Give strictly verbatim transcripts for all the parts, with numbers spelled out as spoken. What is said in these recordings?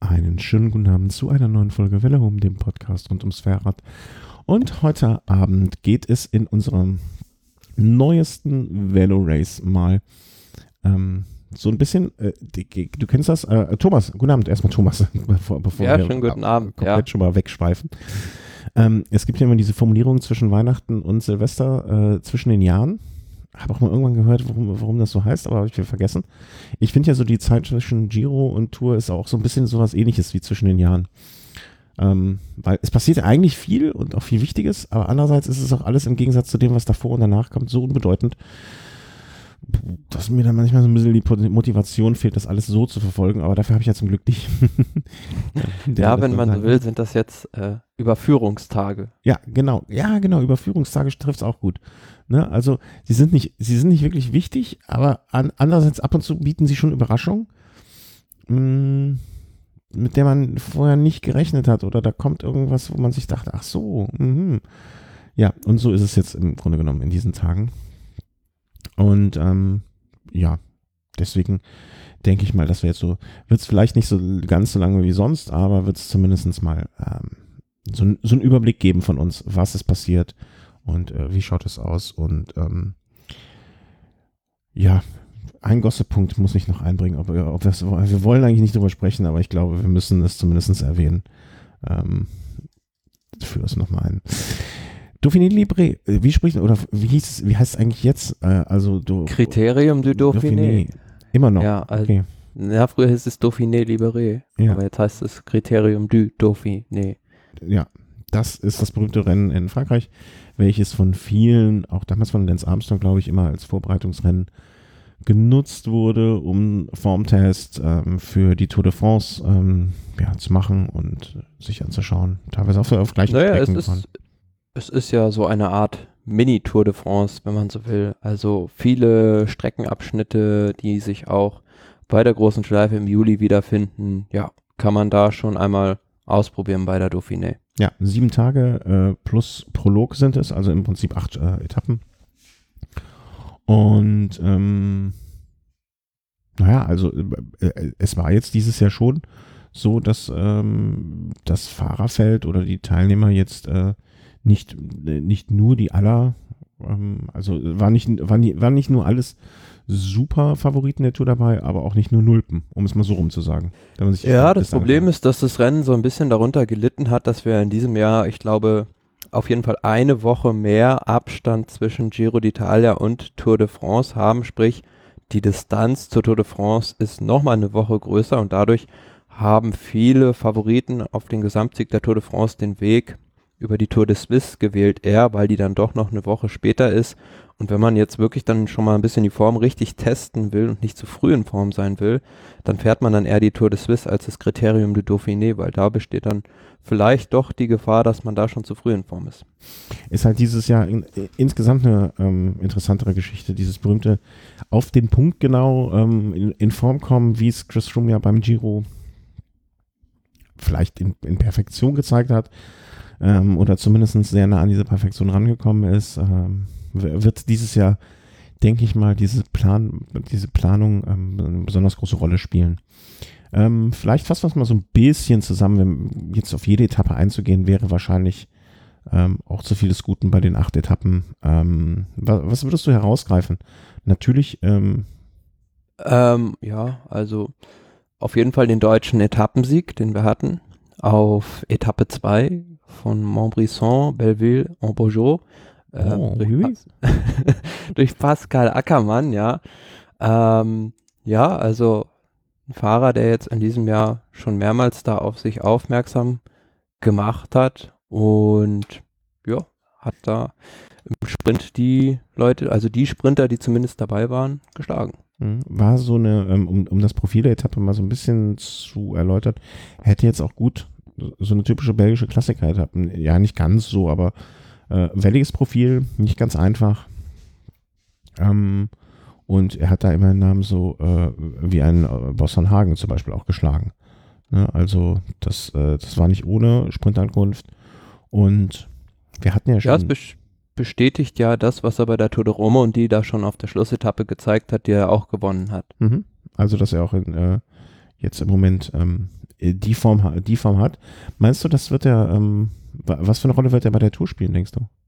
Einen schönen guten Abend zu einer neuen Folge Welle Home, dem Podcast rund ums Fahrrad. Und heute Abend geht es in unserem neuesten Velo Race mal ähm, so ein bisschen, äh, die, du kennst das, äh, Thomas, guten Abend, erstmal Thomas, bevor, bevor ja, wir schönen guten ab, Abend. komplett Ja. schon mal wegschweifen. Ähm, es gibt ja immer diese Formulierung zwischen Weihnachten und Silvester äh, zwischen den Jahren. Habe auch mal irgendwann gehört, warum, warum das so heißt, aber habe ich wieder vergessen. Ich finde ja so die Zeit zwischen Giro und Tour ist auch so ein bisschen sowas Ähnliches wie zwischen den Jahren. Ähm, weil es passiert eigentlich viel und auch viel Wichtiges, aber andererseits ist es auch alles im Gegensatz zu dem, was davor und danach kommt, so unbedeutend, dass mir dann manchmal so ein bisschen die Motivation fehlt, das alles so zu verfolgen, aber dafür habe ich ja zum Glück dich. Ja, wenn man so will, sind das jetzt äh, Überführungstage. Ja, genau. Ja, genau. Überführungstage trifft es auch gut. Ne? Also, sie sind nicht, sie sind nicht wirklich wichtig, aber an, andererseits ab und zu bieten sie schon Überraschungen, mh, mit der man vorher nicht gerechnet hat oder da kommt irgendwas, wo man sich dachte, ach so, mh. Ja, und so ist es jetzt im Grunde genommen in diesen Tagen. Und ähm, ja, deswegen denke ich mal, dass wir jetzt so, wird es vielleicht nicht so ganz so lange wie sonst, aber wird es zumindest mal ähm, so, so einen Überblick geben von uns, was ist passiert und äh, wie schaut es aus. Und ähm, ja, ein Gossip-Punkt muss ich noch einbringen. Ob, ob das, wir wollen eigentlich nicht drüber sprechen, aber ich glaube, wir müssen es zumindest erwähnen. Ähm, führe es nochmal ein. Dauphiné Libre, wie spricht, oder wie hieß es, wie heißt es eigentlich jetzt? Äh, also do, Kriterium du Dauphiné. Dauphiné. Immer noch. Ja, also, okay. ja, früher hieß es Dauphiné Libéré, Ja. aber jetzt heißt es Kriterium du Dauphiné. Ja, das ist das berühmte Rennen in Frankreich, welches von vielen, auch damals von Lance Armstrong, glaube ich, immer als Vorbereitungsrennen genutzt wurde, um Formtest ähm, für die Tour de France ähm, ja, zu machen und sich anzuschauen. Teilweise auch auf gleichen Naja, Strecken es gefahren. ist, es ist ja so eine Art Mini-Tour de France, wenn man so will. Also viele Streckenabschnitte, die sich auch bei der großen Schleife im Juli wiederfinden, ja, kann man da schon einmal ausprobieren bei der Dauphiné. Ja, sieben Tage äh, plus Prolog sind es, also im Prinzip acht äh, Etappen. Und ähm, naja, also äh, es war jetzt dieses Jahr schon so, dass ähm, das Fahrerfeld oder die Teilnehmer jetzt äh, nicht, äh, nicht nur die aller, ähm, also war nicht, war, nie, war nicht nur alles super Favoriten der Tour dabei, aber auch nicht nur Nulpen, um es mal so rum zu sagen. Wenn man sich Ja, das Problem ist, dass das Rennen so ein bisschen darunter gelitten hat, dass wir in diesem Jahr, ich glaube, auf jeden Fall eine Woche mehr Abstand zwischen Giro d'Italia und Tour de France haben, sprich die Distanz zur Tour de France ist nochmal eine Woche größer und dadurch haben viele Favoriten auf den Gesamtsieg der Tour de France den Weg über die Tour de Suisse gewählt, eher, weil die dann doch noch eine Woche später ist. Und wenn man jetzt wirklich dann schon mal ein bisschen die Form richtig testen will und nicht zu früh in Form sein will, dann fährt man dann eher die Tour de Suisse als das Kriterium du Dauphiné, weil da besteht dann vielleicht doch die Gefahr, dass man da schon zu früh in Form ist. Ist halt dieses Jahr in, insgesamt eine ähm, interessantere Geschichte, dieses berühmte auf den Punkt genau ähm, in, in Form kommen, wie es Chris Froome ja beim Giro vielleicht in, in Perfektion gezeigt hat ähm, oder zumindest sehr nah an diese Perfektion rangekommen ist, ähm, wird dieses Jahr, denke ich mal, diese, Plan, diese Planung ähm, eine besonders große Rolle spielen. Ähm, vielleicht fassen wir es mal so ein bisschen zusammen, wenn jetzt auf jede Etappe einzugehen, wäre wahrscheinlich ähm, auch zu viel des Guten bei den acht Etappen. Ähm, was, was würdest du herausgreifen? Natürlich, ähm, ähm, ja, also auf jeden Fall den deutschen Etappensieg, den wir hatten, auf Etappe zwei von Montbrison, Belleville, en Beaujolais. Ähm, oh, durch, oui. Pas- durch Pascal Ackermann, ja. Ähm, ja, also ein Fahrer, der jetzt in diesem Jahr schon mehrmals da auf sich aufmerksam gemacht hat und ja, hat da im Sprint die Leute, also die Sprinter, die zumindest dabei waren, geschlagen. War so eine, ähm, um, um das Profil der Etappe mal so ein bisschen zu erläutern, hätte jetzt auch gut so eine typische belgische Klassiker-Etappe, ja nicht ganz so, aber äh, welliges Profil, nicht ganz einfach. Ähm, und er hat da immer einen Namen so äh, wie ein äh, Boston Hagen zum Beispiel auch geschlagen. Ne? Also das, äh, das war nicht ohne Sprintankunft. Und wir hatten ja schon... Ja, es bes- bestätigt ja das, was er bei der Tour de Rome und die da schon auf der Schlussetappe gezeigt hat, die er auch gewonnen hat. Mhm. Also dass er auch in, äh, jetzt im Moment ähm, die Form, die Form hat. Meinst du, das wird er, ähm, was für eine Rolle wird er bei der Tour spielen, denkst du?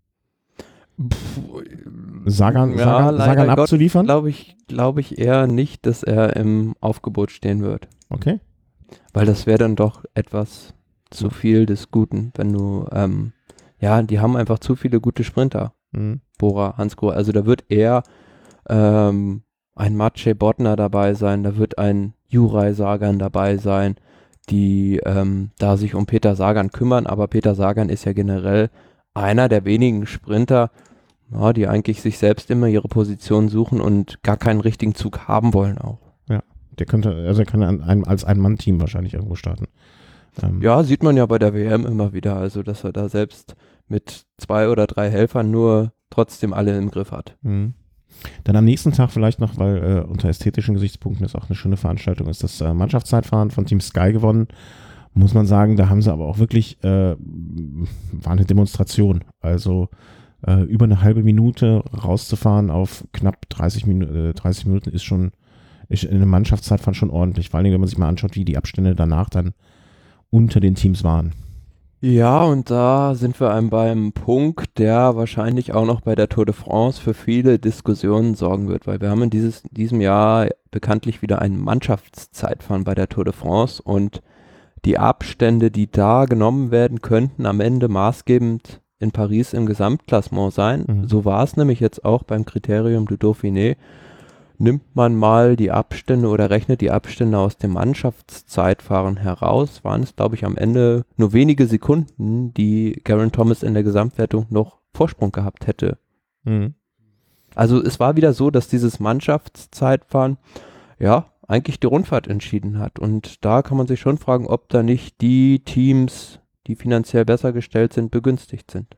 Sagan, ja, Sagan, Sagan abzuliefern? Glaube ich, glaube ich eher nicht, dass er im Aufgebot stehen wird. Okay. Weil das wäre dann doch etwas zu viel des Guten, wenn du, ähm, ja, die haben einfach zu viele gute Sprinter. Mhm. Bora, Hansgrohe. Also da wird eher ähm, ein Maciej Bodnar dabei sein, da wird ein Juraj Sagan dabei sein, die ähm, da sich um Peter Sagan kümmern, aber Peter Sagan ist ja generell einer der wenigen Sprinter, ja, die eigentlich sich selbst immer ihre Position suchen und gar keinen richtigen Zug haben wollen auch. Ja, der könnte, also er kann an einem, als Ein-Mann-Team wahrscheinlich irgendwo starten. Ähm. Ja, sieht man ja bei der W M immer wieder, also dass er da selbst mit zwei oder drei Helfern nur trotzdem alle im Griff hat. Mhm. Dann am nächsten Tag vielleicht noch, weil äh, unter ästhetischen Gesichtspunkten ist auch eine schöne Veranstaltung, ist das äh, Mannschaftszeitfahren von Team Sky gewonnen. Muss man sagen, da haben sie aber auch wirklich, äh, war eine Demonstration. Also äh, über eine halbe Minute rauszufahren auf knapp dreißig, Minu- äh, dreißig Minuten ist schon, ist in einem Mannschaftszeitfahren schon ordentlich. Vor allem, wenn man sich mal anschaut, wie die Abstände danach dann unter den Teams waren. Ja, und da sind wir einem beim Punkt, der wahrscheinlich auch noch bei der Tour de France für viele Diskussionen sorgen wird, weil wir haben in dieses, diesem Jahr bekanntlich wieder ein Mannschaftszeitfahren bei der Tour de France und die Abstände, die da genommen werden, könnten am Ende maßgebend in Paris im Gesamtklassement sein. Mhm. So war es nämlich jetzt auch beim Kriterium du Dauphiné. Nimmt man mal die Abstände oder rechnet die Abstände aus dem Mannschaftszeitfahren heraus, waren es, glaube ich, am Ende nur wenige Sekunden, die Geraint Thomas in der Gesamtwertung noch Vorsprung gehabt hätte. Mhm. Also es war wieder so, dass dieses Mannschaftszeitfahren, ja, eigentlich die Rundfahrt entschieden hat. Und da kann man sich schon fragen, ob da nicht die Teams, die finanziell besser gestellt sind, begünstigt sind.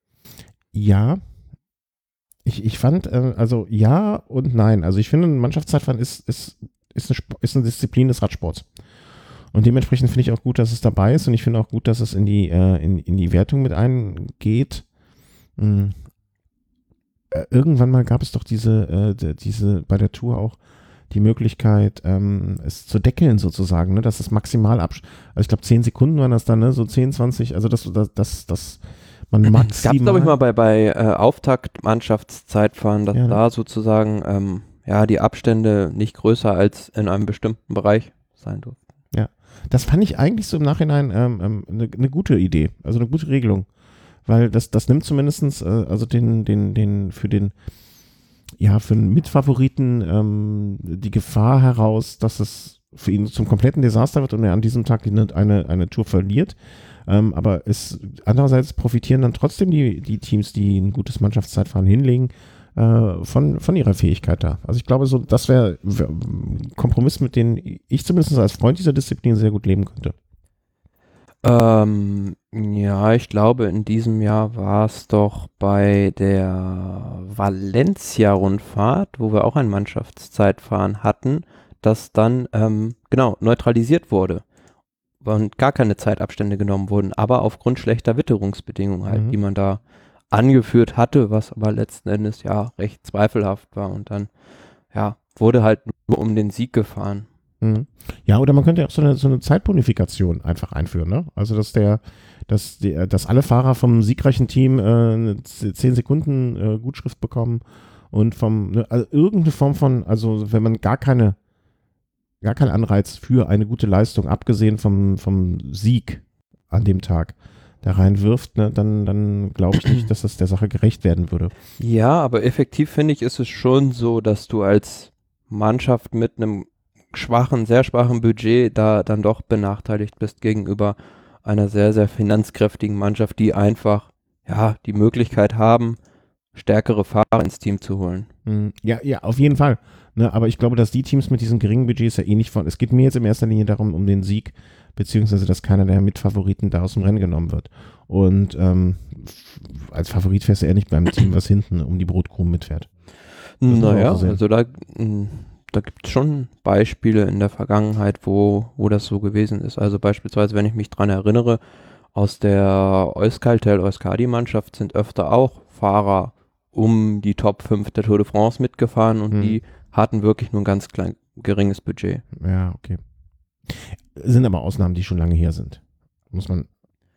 Ja, Ich, ich fand, äh, also ja und nein. Also ich finde, ein Mannschaftszeitfahren ist, ist, ist, eine, Sp- ist eine Disziplin des Radsports. Und dementsprechend finde ich auch gut, dass es dabei ist und ich finde auch gut, dass es in die, äh, in, in die Wertung mit eingeht. Hm. Äh, irgendwann mal gab es doch diese, äh, d- diese bei der Tour auch die Möglichkeit, ähm, es zu deckeln sozusagen, ne? Dass es maximal ab, also ich glaube zehn Sekunden waren das dann, ne? So zehn, zwanzig, also das, das, das, das man maximal. Gab es, glaube ich, mal bei, bei äh, Auftakt-Mannschaftszeitfahren, dass Ja, ne? da sozusagen ähm, ja, die Abstände nicht größer als in einem bestimmten Bereich sein durften. Das fand ich eigentlich so im Nachhinein ähm, ähm, eine, eine gute Idee, also eine gute Regelung, weil das, das nimmt zumindestens äh, also den, den, den, für den, ja, für den Mitfavoriten ähm, die Gefahr heraus, dass es für ihn zum kompletten Desaster wird und er an diesem Tag eine, eine, eine Tour verliert. Ähm, aber es, andererseits profitieren dann trotzdem die, die Teams, die ein gutes Mannschaftszeitfahren hinlegen, äh, von, von ihrer Fähigkeit da. Also ich glaube, so das wäre wär ein Kompromiss, mit dem ich zumindest als Freund dieser Disziplin sehr gut leben könnte. Ähm, ja, ich glaube, in diesem Jahr war es doch bei der Valencia-Rundfahrt, wo wir auch ein Mannschaftszeitfahren hatten, das dann, ähm, genau, neutralisiert wurde und gar keine Zeitabstände genommen wurden, aber aufgrund schlechter Witterungsbedingungen halt, Mhm. die man da angeführt hatte, was aber letzten Endes ja recht zweifelhaft war und dann, ja, wurde halt nur um den Sieg gefahren. Mhm. Ja, oder man könnte ja auch so eine, so eine Zeitbonifikation einfach einführen, ne? Also, dass der, dass, die, dass alle Fahrer vom siegreichen Team äh, eine zehn Sekunden äh, Gutschrift bekommen und vom, ne, also irgendeine Form von, also wenn man gar keine, gar keinen Anreiz für eine gute Leistung, abgesehen vom, vom Sieg an dem Tag, da reinwirft, ne, dann, dann glaube ich nicht, dass das der Sache gerecht werden würde. Ja, aber effektiv finde ich, ist es schon so, dass du als Mannschaft mit einem schwachen, sehr schwachen Budget da dann doch benachteiligt bist gegenüber einer sehr, sehr finanzkräftigen Mannschaft, die einfach, ja, die Möglichkeit haben, stärkere Fahrer ins Team zu holen. Mhm. Ja, ja, auf jeden Fall. Ne, aber ich glaube, dass die Teams mit diesen geringen Budgets ja eh nicht von, es geht mir jetzt in erster Linie darum, um den Sieg, beziehungsweise, dass keiner der Mitfavoriten da aus dem Rennen genommen wird. Und ähm, f- als Favorit fährst du eher nicht beim Team, was hinten um die Brotkrumen mitfährt. Das muss man Naja, auch so sehen. also da, mh, da gibt es schon Beispiele in der Vergangenheit, wo, wo das so gewesen ist. Also beispielsweise, wenn ich mich dran erinnere, aus der Euskaltel-Euskadi-Mannschaft sind öfter auch Fahrer um die Top fünf der Tour de France mitgefahren und Mhm. die hatten wirklich nur ein ganz klein, geringes Budget. Ja, okay. Sind aber Ausnahmen, die schon lange her sind. Muss man.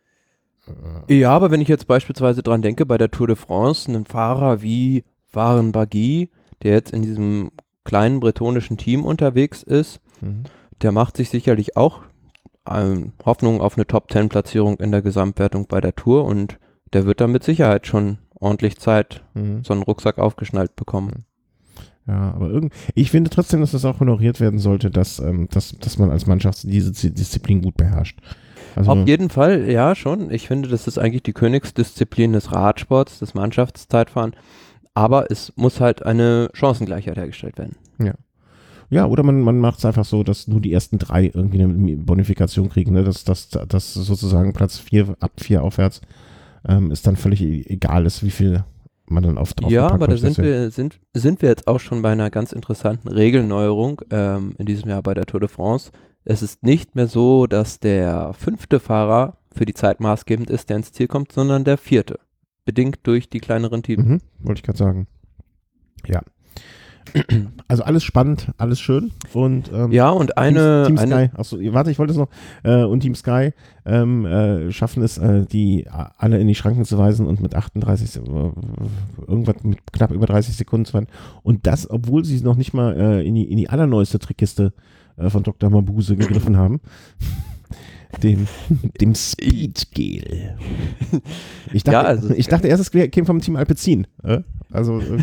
Äh ja, aber wenn ich jetzt beispielsweise dran denke, bei der Tour de France, einen Fahrer wie Warren Barguil, der jetzt in diesem kleinen bretonischen Team unterwegs ist, mhm. der macht sich sicherlich auch ähm, Hoffnung auf eine Top Ten Platzierung in der Gesamtwertung bei der Tour und der wird dann mit Sicherheit schon ordentlich Zeit mhm. so einen Rucksack aufgeschnallt bekommen. Ja, aber irgend, ich finde trotzdem, dass das auch honoriert werden sollte, dass, ähm, dass, dass man als Mannschaft diese Disziplin gut beherrscht. Also, auf jeden Fall, ja schon. Ich finde, das ist eigentlich die Königsdisziplin des Radsports, des Mannschaftszeitfahren. Aber es muss halt eine Chancengleichheit hergestellt werden. Ja. Ja, oder man, man macht es einfach so, dass nur die ersten drei irgendwie eine Bonifikation kriegen, ne? dass, dass, dass sozusagen Platz vier, ab vier aufwärts ähm, ist dann völlig egal ist, wie viel man dann auf drauf Ja, aber da sind wir, sind, sind wir jetzt auch schon bei einer ganz interessanten Regelneuerung ähm, in diesem Jahr bei der Tour de France. Es ist nicht mehr so, dass der fünfte Fahrer für die Zeit maßgebend ist, der ins Ziel kommt, sondern der vierte. Bedingt durch die kleineren Teams. Mhm, wollte ich gerade sagen. Ja. Also alles spannend, alles schön. Und, ähm, ja, und eine... Team, Team eine Sky, achso, warte, ich wollte es noch. Äh, und Team Sky ähm, äh, schaffen es, äh, die alle in die Schranken zu weisen und mit achtunddreißig, äh, irgendwas mit knapp über dreißig Sekunden zu fahren. Und das, obwohl sie noch nicht mal äh, in, die, in die allerneueste Trickkiste äh, von Doktor Mabuse gegriffen haben. Dem, dem Speedgel. Ich dachte, ja, also, ich dachte erst, es käme vom Team Alpecin. Äh? Also, äh,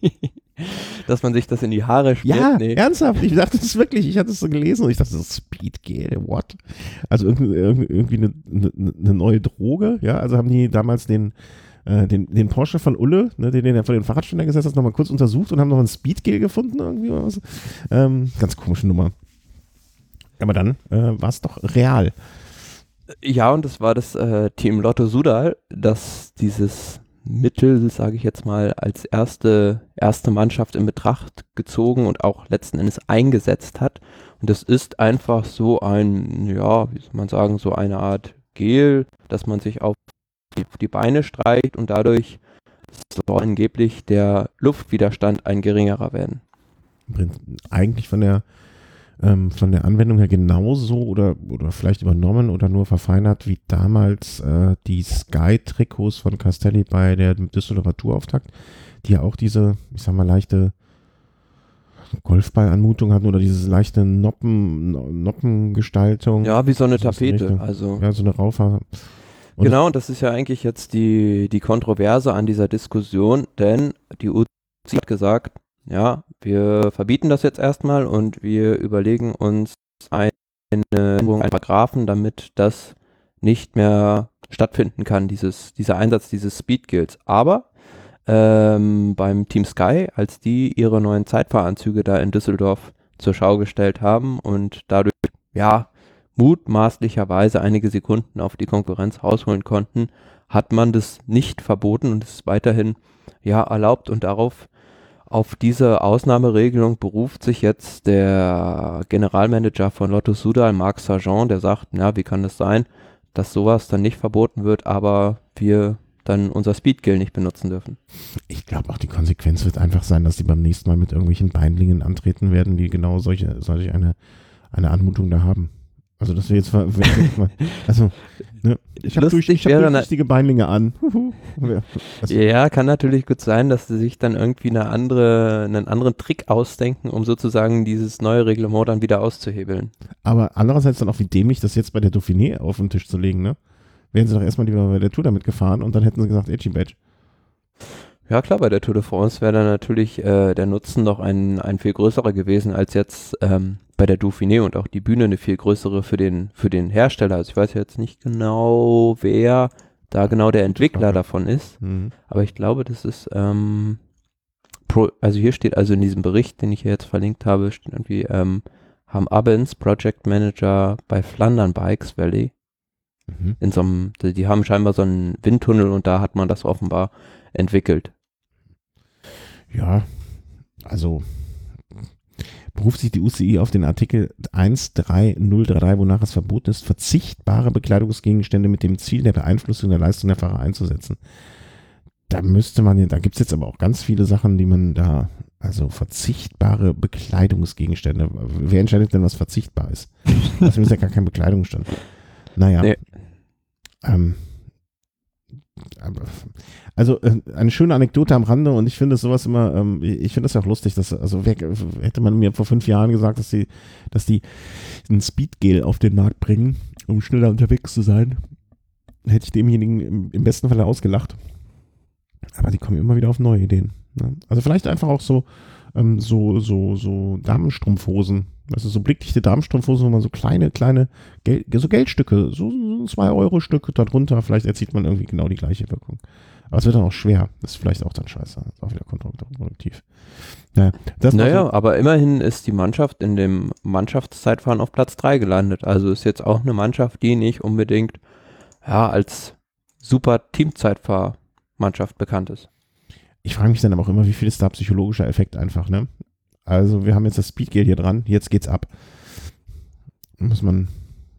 dass man sich das in die Haare schmiert? Ja, nee. ernsthaft. Ich dachte das wirklich, ich hatte es so gelesen und ich dachte, das Speedgel, what? Also irgendwie, irgendwie eine, eine, eine neue Droge, ja. Also haben die damals den, äh, den, den Porsche von Ulle, ne, den, den er vor den Fahrradständer gesetzt hat, nochmal kurz untersucht und haben noch ein Speedgel gefunden irgendwie oder was. Ähm, ganz komische Nummer. Aber dann äh, war es doch real. Ja, und das war das äh, Team Lotto Soudal, das dieses Mittel, sage ich jetzt mal, als erste, erste Mannschaft in Betracht gezogen und auch letzten Endes eingesetzt hat. Und das ist einfach so ein, ja, wie soll man sagen, so eine Art Gel, dass man sich auf die, auf die Beine streicht und dadurch soll angeblich der Luftwiderstand ein geringerer werden. Eigentlich von der Ähm, von der Anwendung her genauso oder, oder vielleicht übernommen oder nur verfeinert wie damals äh, die Sky-Trikots von Castelli bei der Düsseldorfer Tourauftakt, die ja auch diese, ich sag mal, leichte Golfballanmutung hatten oder diese leichte Noppen, Noppengestaltung. Ja, wie so eine Tapete. Also ja, so eine Raufaser. Und genau, und das ist ja eigentlich jetzt die, die Kontroverse an dieser Diskussion, denn die U C I hat gesagt, ja, wir verbieten das jetzt erstmal und wir überlegen uns eine einen Paragraphen, damit das nicht mehr stattfinden kann, dieses, dieser Einsatz dieses Speedgills. Aber ähm, beim Team Sky, als die ihre neuen Zeitfahranzüge da in Düsseldorf zur Schau gestellt haben und dadurch, ja, mutmaßlicherweise einige Sekunden auf die Konkurrenz rausholen konnten, hat man das nicht verboten und es ist weiterhin, ja, erlaubt und darauf Auf diese Ausnahmeregelung beruft sich jetzt der Generalmanager von Lotto Soudal, Marc Sargent, der sagt, na, wie kann das sein, dass sowas dann nicht verboten wird, aber wir dann unser Speedgel nicht benutzen dürfen. Ich glaube auch, die Konsequenz wird einfach sein, dass die beim nächsten Mal mit irgendwelchen Beinlingen antreten werden, die genau solche, solche eine, eine Anmutung da haben. Also das wäre jetzt, also ne, ich habe durch, ich hab durchsichtige Beinlinge an. Also, ja, kann natürlich gut sein, dass sie sich dann irgendwie eine andere, einen anderen Trick ausdenken, um sozusagen dieses neue Reglement dann wieder auszuhebeln. Aber andererseits dann auch wie dämlich, das jetzt bei der Dauphiné auf den Tisch zu legen, ne? Wären sie doch erstmal lieber bei der Tour damit gefahren und dann hätten sie gesagt, Edgy Badge. Ja klar, bei der Tour de France wäre dann natürlich äh, der Nutzen noch ein, ein viel größerer gewesen als jetzt ähm, bei der Dauphiné und auch die Bühne eine viel größere für den, für den Hersteller. Also ich weiß jetzt nicht genau, wer da genau der Entwickler davon ist, mhm. aber ich glaube, das ist, ähm, pro, also hier steht also in diesem Bericht, den ich hier jetzt verlinkt habe, steht irgendwie, ähm, haben Abens, Project Manager bei Flandern Bikes Valley, mhm. in so einem, die, die haben scheinbar so einen Windtunnel und da hat man das offenbar entwickelt. Ja, also beruft sich die U C I auf den Artikel eins drei null drei, wonach es verboten ist, verzichtbare Bekleidungsgegenstände mit dem Ziel der Beeinflussung der Leistung der Fahrer einzusetzen. Da müsste man, da gibt es jetzt aber auch ganz viele Sachen, die man da Also verzichtbare Bekleidungsgegenstände. Wer entscheidet denn, was verzichtbar ist? Das ist ja gar kein Bekleidungsstand. Naja. Nee. Ähm, also äh, eine schöne Anekdote am Rande und ich finde sowas immer, ähm, ich finde das ja auch lustig, dass, also wer, hätte man mir vor fünf Jahren gesagt, dass die, dass die ein Speedgel auf den Markt bringen, um schneller unterwegs zu sein, hätte ich demjenigen im, im besten Falle ausgelacht. Aber die kommen immer wieder auf neue Ideen. Ne? Also vielleicht einfach auch so, ähm, so, so, so Damenstrumpfhosen. Also so blickdichte Damenstrumpfhosen, wo man so kleine, kleine Gel- so Geldstücke, so zwei Euro Stücke darunter, vielleicht erzielt man irgendwie genau die gleiche Wirkung. Aber es wird dann auch schwer. Das ist vielleicht auch dann scheiße. Das ist auch wieder kontraproduktiv. Naja, das naja so. Aber immerhin ist die Mannschaft in dem Mannschaftszeitfahren auf Platz drei gelandet. Also ist jetzt auch eine Mannschaft, die nicht unbedingt ja, als super Teamzeitfahrmannschaft bekannt ist. Ich frage mich dann aber auch immer, wie viel ist da psychologischer Effekt einfach, ne? Also wir haben jetzt das Speedgel hier dran, jetzt geht's ab. Muss man,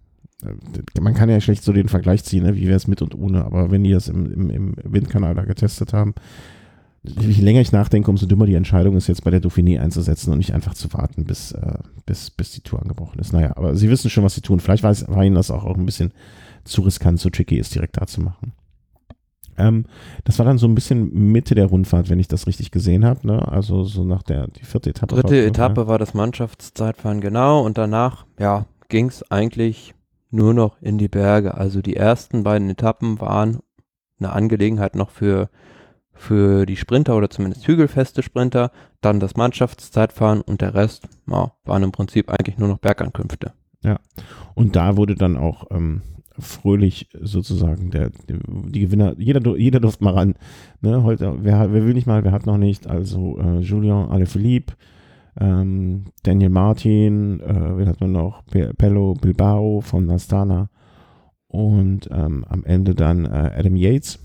man kann ja schlecht so den Vergleich ziehen, ne? Wie wäre es mit und ohne, aber wenn die das im, im, im Windkanal da getestet haben, je länger ich nachdenke, umso dümmer die Entscheidung ist, jetzt bei der Dauphiné einzusetzen und nicht einfach zu warten, bis, äh, bis, bis die Tour angebrochen ist. Naja, aber sie wissen schon, was sie tun. Vielleicht war, es, war ihnen das auch, auch ein bisschen zu riskant, zu tricky ist, direkt da zu machen. Ähm, das war dann so ein bisschen Mitte der Rundfahrt, wenn ich das richtig gesehen habe, ne? Also so nach der die vierte Etappe. Dritte Etappe war das Mannschaftszeitfahren, genau, und danach, ja, ging es eigentlich nur noch in die Berge. Also die ersten beiden Etappen waren eine Angelegenheit noch für, für die Sprinter oder zumindest hügelfeste Sprinter, dann das Mannschaftszeitfahren und der Rest ja, waren im Prinzip eigentlich nur noch Bergankünfte. Ja, und da wurde dann auch ähm, fröhlich sozusagen der, die Gewinner, jeder, jeder durfte mal ran. Ne? Heute, wer, wer will nicht mal, wer hat noch nicht? Also äh, Julien Alaphilippe, ähm, Daniel Martin, äh, wen hat man noch? Pe- Pello Bilbao von Astana und ähm, am Ende dann äh, Adam Yates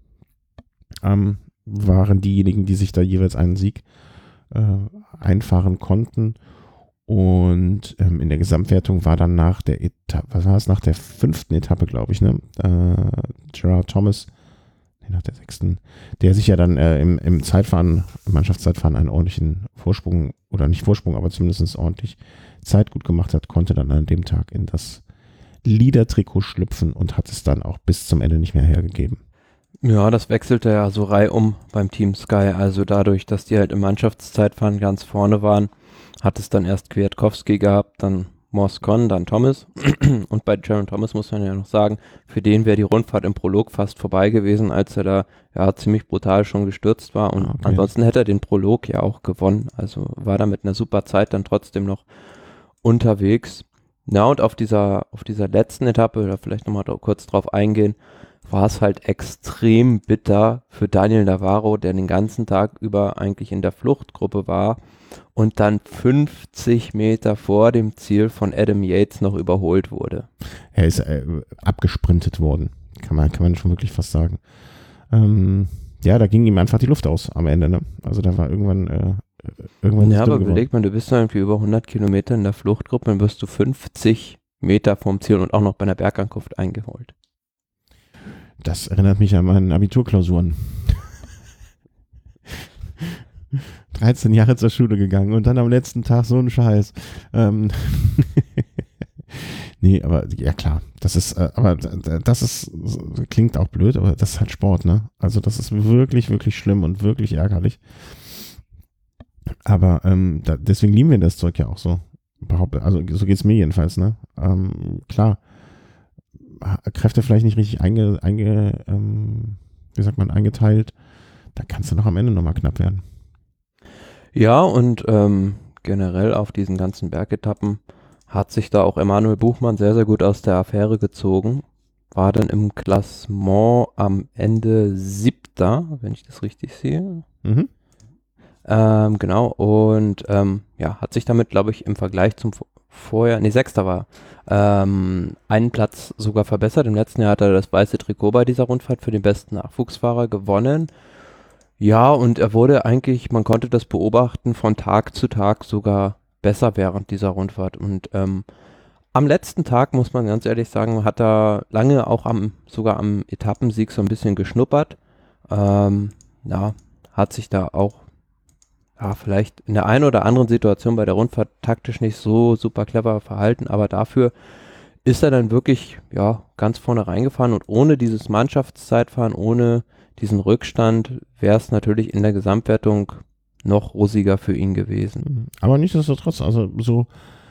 ähm, waren diejenigen, die sich da jeweils einen Sieg äh, einfahren konnten. Und ähm, in der Gesamtwertung war dann nach der Etappe, was war es, nach der fünften Etappe, glaube ich, ne? Äh, Gerard Thomas, nee, nach der sechsten, der sich ja dann äh, im, im Zeitfahren, im Mannschaftszeitfahren einen ordentlichen Vorsprung, oder nicht Vorsprung, aber zumindest ordentlich Zeit gut gemacht hat, konnte dann an dem Tag in das Leader-Trikot schlüpfen und hat es dann auch bis zum Ende nicht mehr hergegeben. Ja, das wechselte ja so reihum beim Team Sky, also dadurch, dass die halt im Mannschaftszeitfahren ganz vorne waren, hat es dann erst Kwiatkowski gehabt, dann Moscon, dann Thomas. Und bei Jaron Thomas muss man ja noch sagen, für den wäre die Rundfahrt im Prolog fast vorbei gewesen, als er da ja ziemlich brutal schon gestürzt war. Und okay. Ansonsten hätte er den Prolog ja auch gewonnen. Also war da mit einer super Zeit dann trotzdem noch unterwegs. Ja, und auf dieser, auf dieser letzten Etappe, oder vielleicht nochmal kurz drauf eingehen, war es halt extrem bitter für Daniel Navarro, der den ganzen Tag über eigentlich in der Fluchtgruppe war und dann fünfzig Meter vor dem Ziel von Adam Yates noch überholt wurde. Er ist äh, abgesprintet worden, kann man, kann man schon wirklich fast sagen. Ähm, ja, da ging ihm einfach die Luft aus am Ende, ne? Also da war irgendwann äh, irgendwann Ja, aber überleg mal, du bist irgendwie über hundert Kilometer in der Fluchtgruppe, dann wirst du fünfzig Meter vom Ziel und auch noch bei einer Bergankunft eingeholt. Das erinnert mich an meine Abiturklausuren. dreizehn Jahre zur Schule gegangen und dann am letzten Tag so ein Scheiß. Ähm nee, aber ja klar, das ist, äh, aber das ist, klingt auch blöd, aber das ist halt Sport, ne? Also das ist wirklich, wirklich schlimm und wirklich ärgerlich. Aber ähm, da, deswegen lieben wir das Zeug ja auch so. Also so geht es mir jedenfalls, ne? Ähm, klar. Kräfte vielleicht nicht richtig einge, einge ähm, wie sagt man, eingeteilt, da kannst du noch am Ende nochmal knapp werden. Ja, und ähm, generell auf diesen ganzen Bergetappen hat sich da auch Emanuel Buchmann sehr, sehr gut aus der Affäre gezogen. War dann im Klassement am Ende Siebter, wenn ich das richtig sehe. Mhm. Ähm, genau, und ähm, ja, hat sich damit, glaube ich, im Vergleich zum Vorjahr, nee, Sechster war, ähm, einen Platz sogar verbessert. Im letzten Jahr hat er das weiße Trikot bei dieser Rundfahrt für den besten Nachwuchsfahrer gewonnen. Ja, und er wurde eigentlich, man konnte das beobachten, von Tag zu Tag sogar besser während dieser Rundfahrt. Und ähm, am letzten Tag, muss man ganz ehrlich sagen, hat er lange auch am, sogar am Etappensieg so ein bisschen geschnuppert. Ähm, ja, hat sich da auch ja, vielleicht in der einen oder anderen Situation bei der Rundfahrt taktisch nicht so super clever verhalten, aber dafür ist er dann wirklich, ja, ganz vorne reingefahren und ohne dieses Mannschaftszeitfahren, ohne diesen Rückstand, wäre es natürlich in der Gesamtwertung noch rosiger für ihn gewesen. Aber nichtsdestotrotz, also so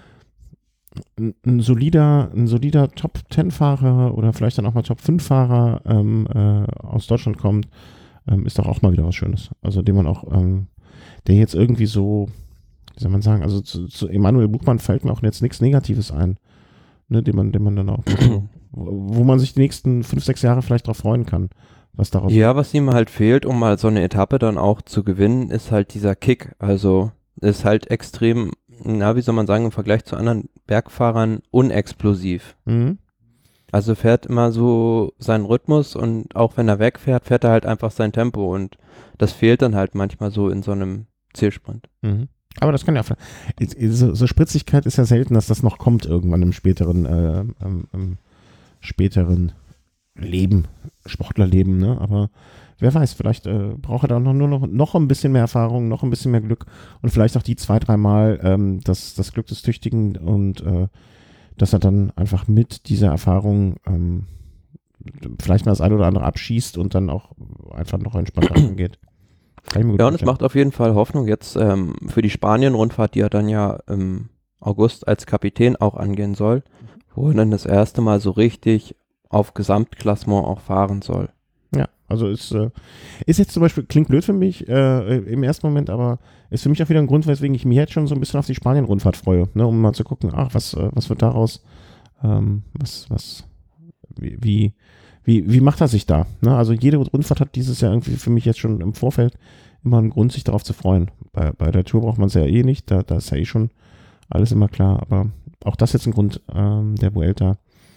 ein, ein solider, ein solider Top-zehn-Fahrer oder vielleicht dann auch mal Top-fünf-Fahrer ähm, äh, aus Deutschland kommt, ähm, ist doch auch mal wieder was Schönes. Also den man auch, ähm, der jetzt irgendwie so, wie soll man sagen, also zu, zu Emanuel Buchmann fällt mir auch jetzt nichts Negatives ein, ne, den man, den man dann auch, wo, wo man sich die nächsten fünf, sechs Jahre vielleicht drauf freuen kann, was daraus. Ja, was ihm halt fehlt, um mal so eine Etappe dann auch zu gewinnen, ist halt dieser Kick. Also ist halt extrem, na, wie soll man sagen, im Vergleich zu anderen Bergfahrern unexplosiv. Mhm. Also fährt immer so seinen Rhythmus und auch wenn er wegfährt, fährt er halt einfach sein Tempo und das fehlt dann halt manchmal so in so einem Zielsprint. Mhm. Aber das kann ja auch, so, so Spritzigkeit ist ja selten, dass das noch kommt irgendwann im späteren, äh, im, im späteren Leben, Sportlerleben, ne? Aber wer weiß, vielleicht äh, braucht er da noch, nur noch, noch ein bisschen mehr Erfahrung, noch ein bisschen mehr Glück und vielleicht auch die zwei, dreimal ähm, das, das Glück des Tüchtigen und äh, dass er dann einfach mit dieser Erfahrung ähm, vielleicht mal das eine oder andere abschießt und dann auch einfach noch entspannter angeht. Ja, und es macht auf jeden Fall Hoffnung jetzt ähm, für die Spanien-Rundfahrt, die er dann ja im August als Kapitän auch angehen soll, wo er dann das erste Mal so richtig auf Gesamtklassement auch fahren soll. Ja, also ist, äh, ist jetzt zum Beispiel, klingt blöd für mich äh, im ersten Moment, aber ist für mich auch wieder ein Grund, weswegen ich mich jetzt schon so ein bisschen auf die Spanien-Rundfahrt freue, ne, um mal zu gucken, ach, was, äh, was wird daraus, ähm, was, was, wie, wie, wie, wie macht er sich da? Ne? Also jede Rundfahrt hat dieses Jahr irgendwie für mich jetzt schon im Vorfeld immer einen Grund, sich darauf zu freuen. Bei, bei der Tour braucht man es ja eh nicht, da, da ist ja eh schon alles immer klar, aber auch das jetzt ein Grund, ähm, der Vuelta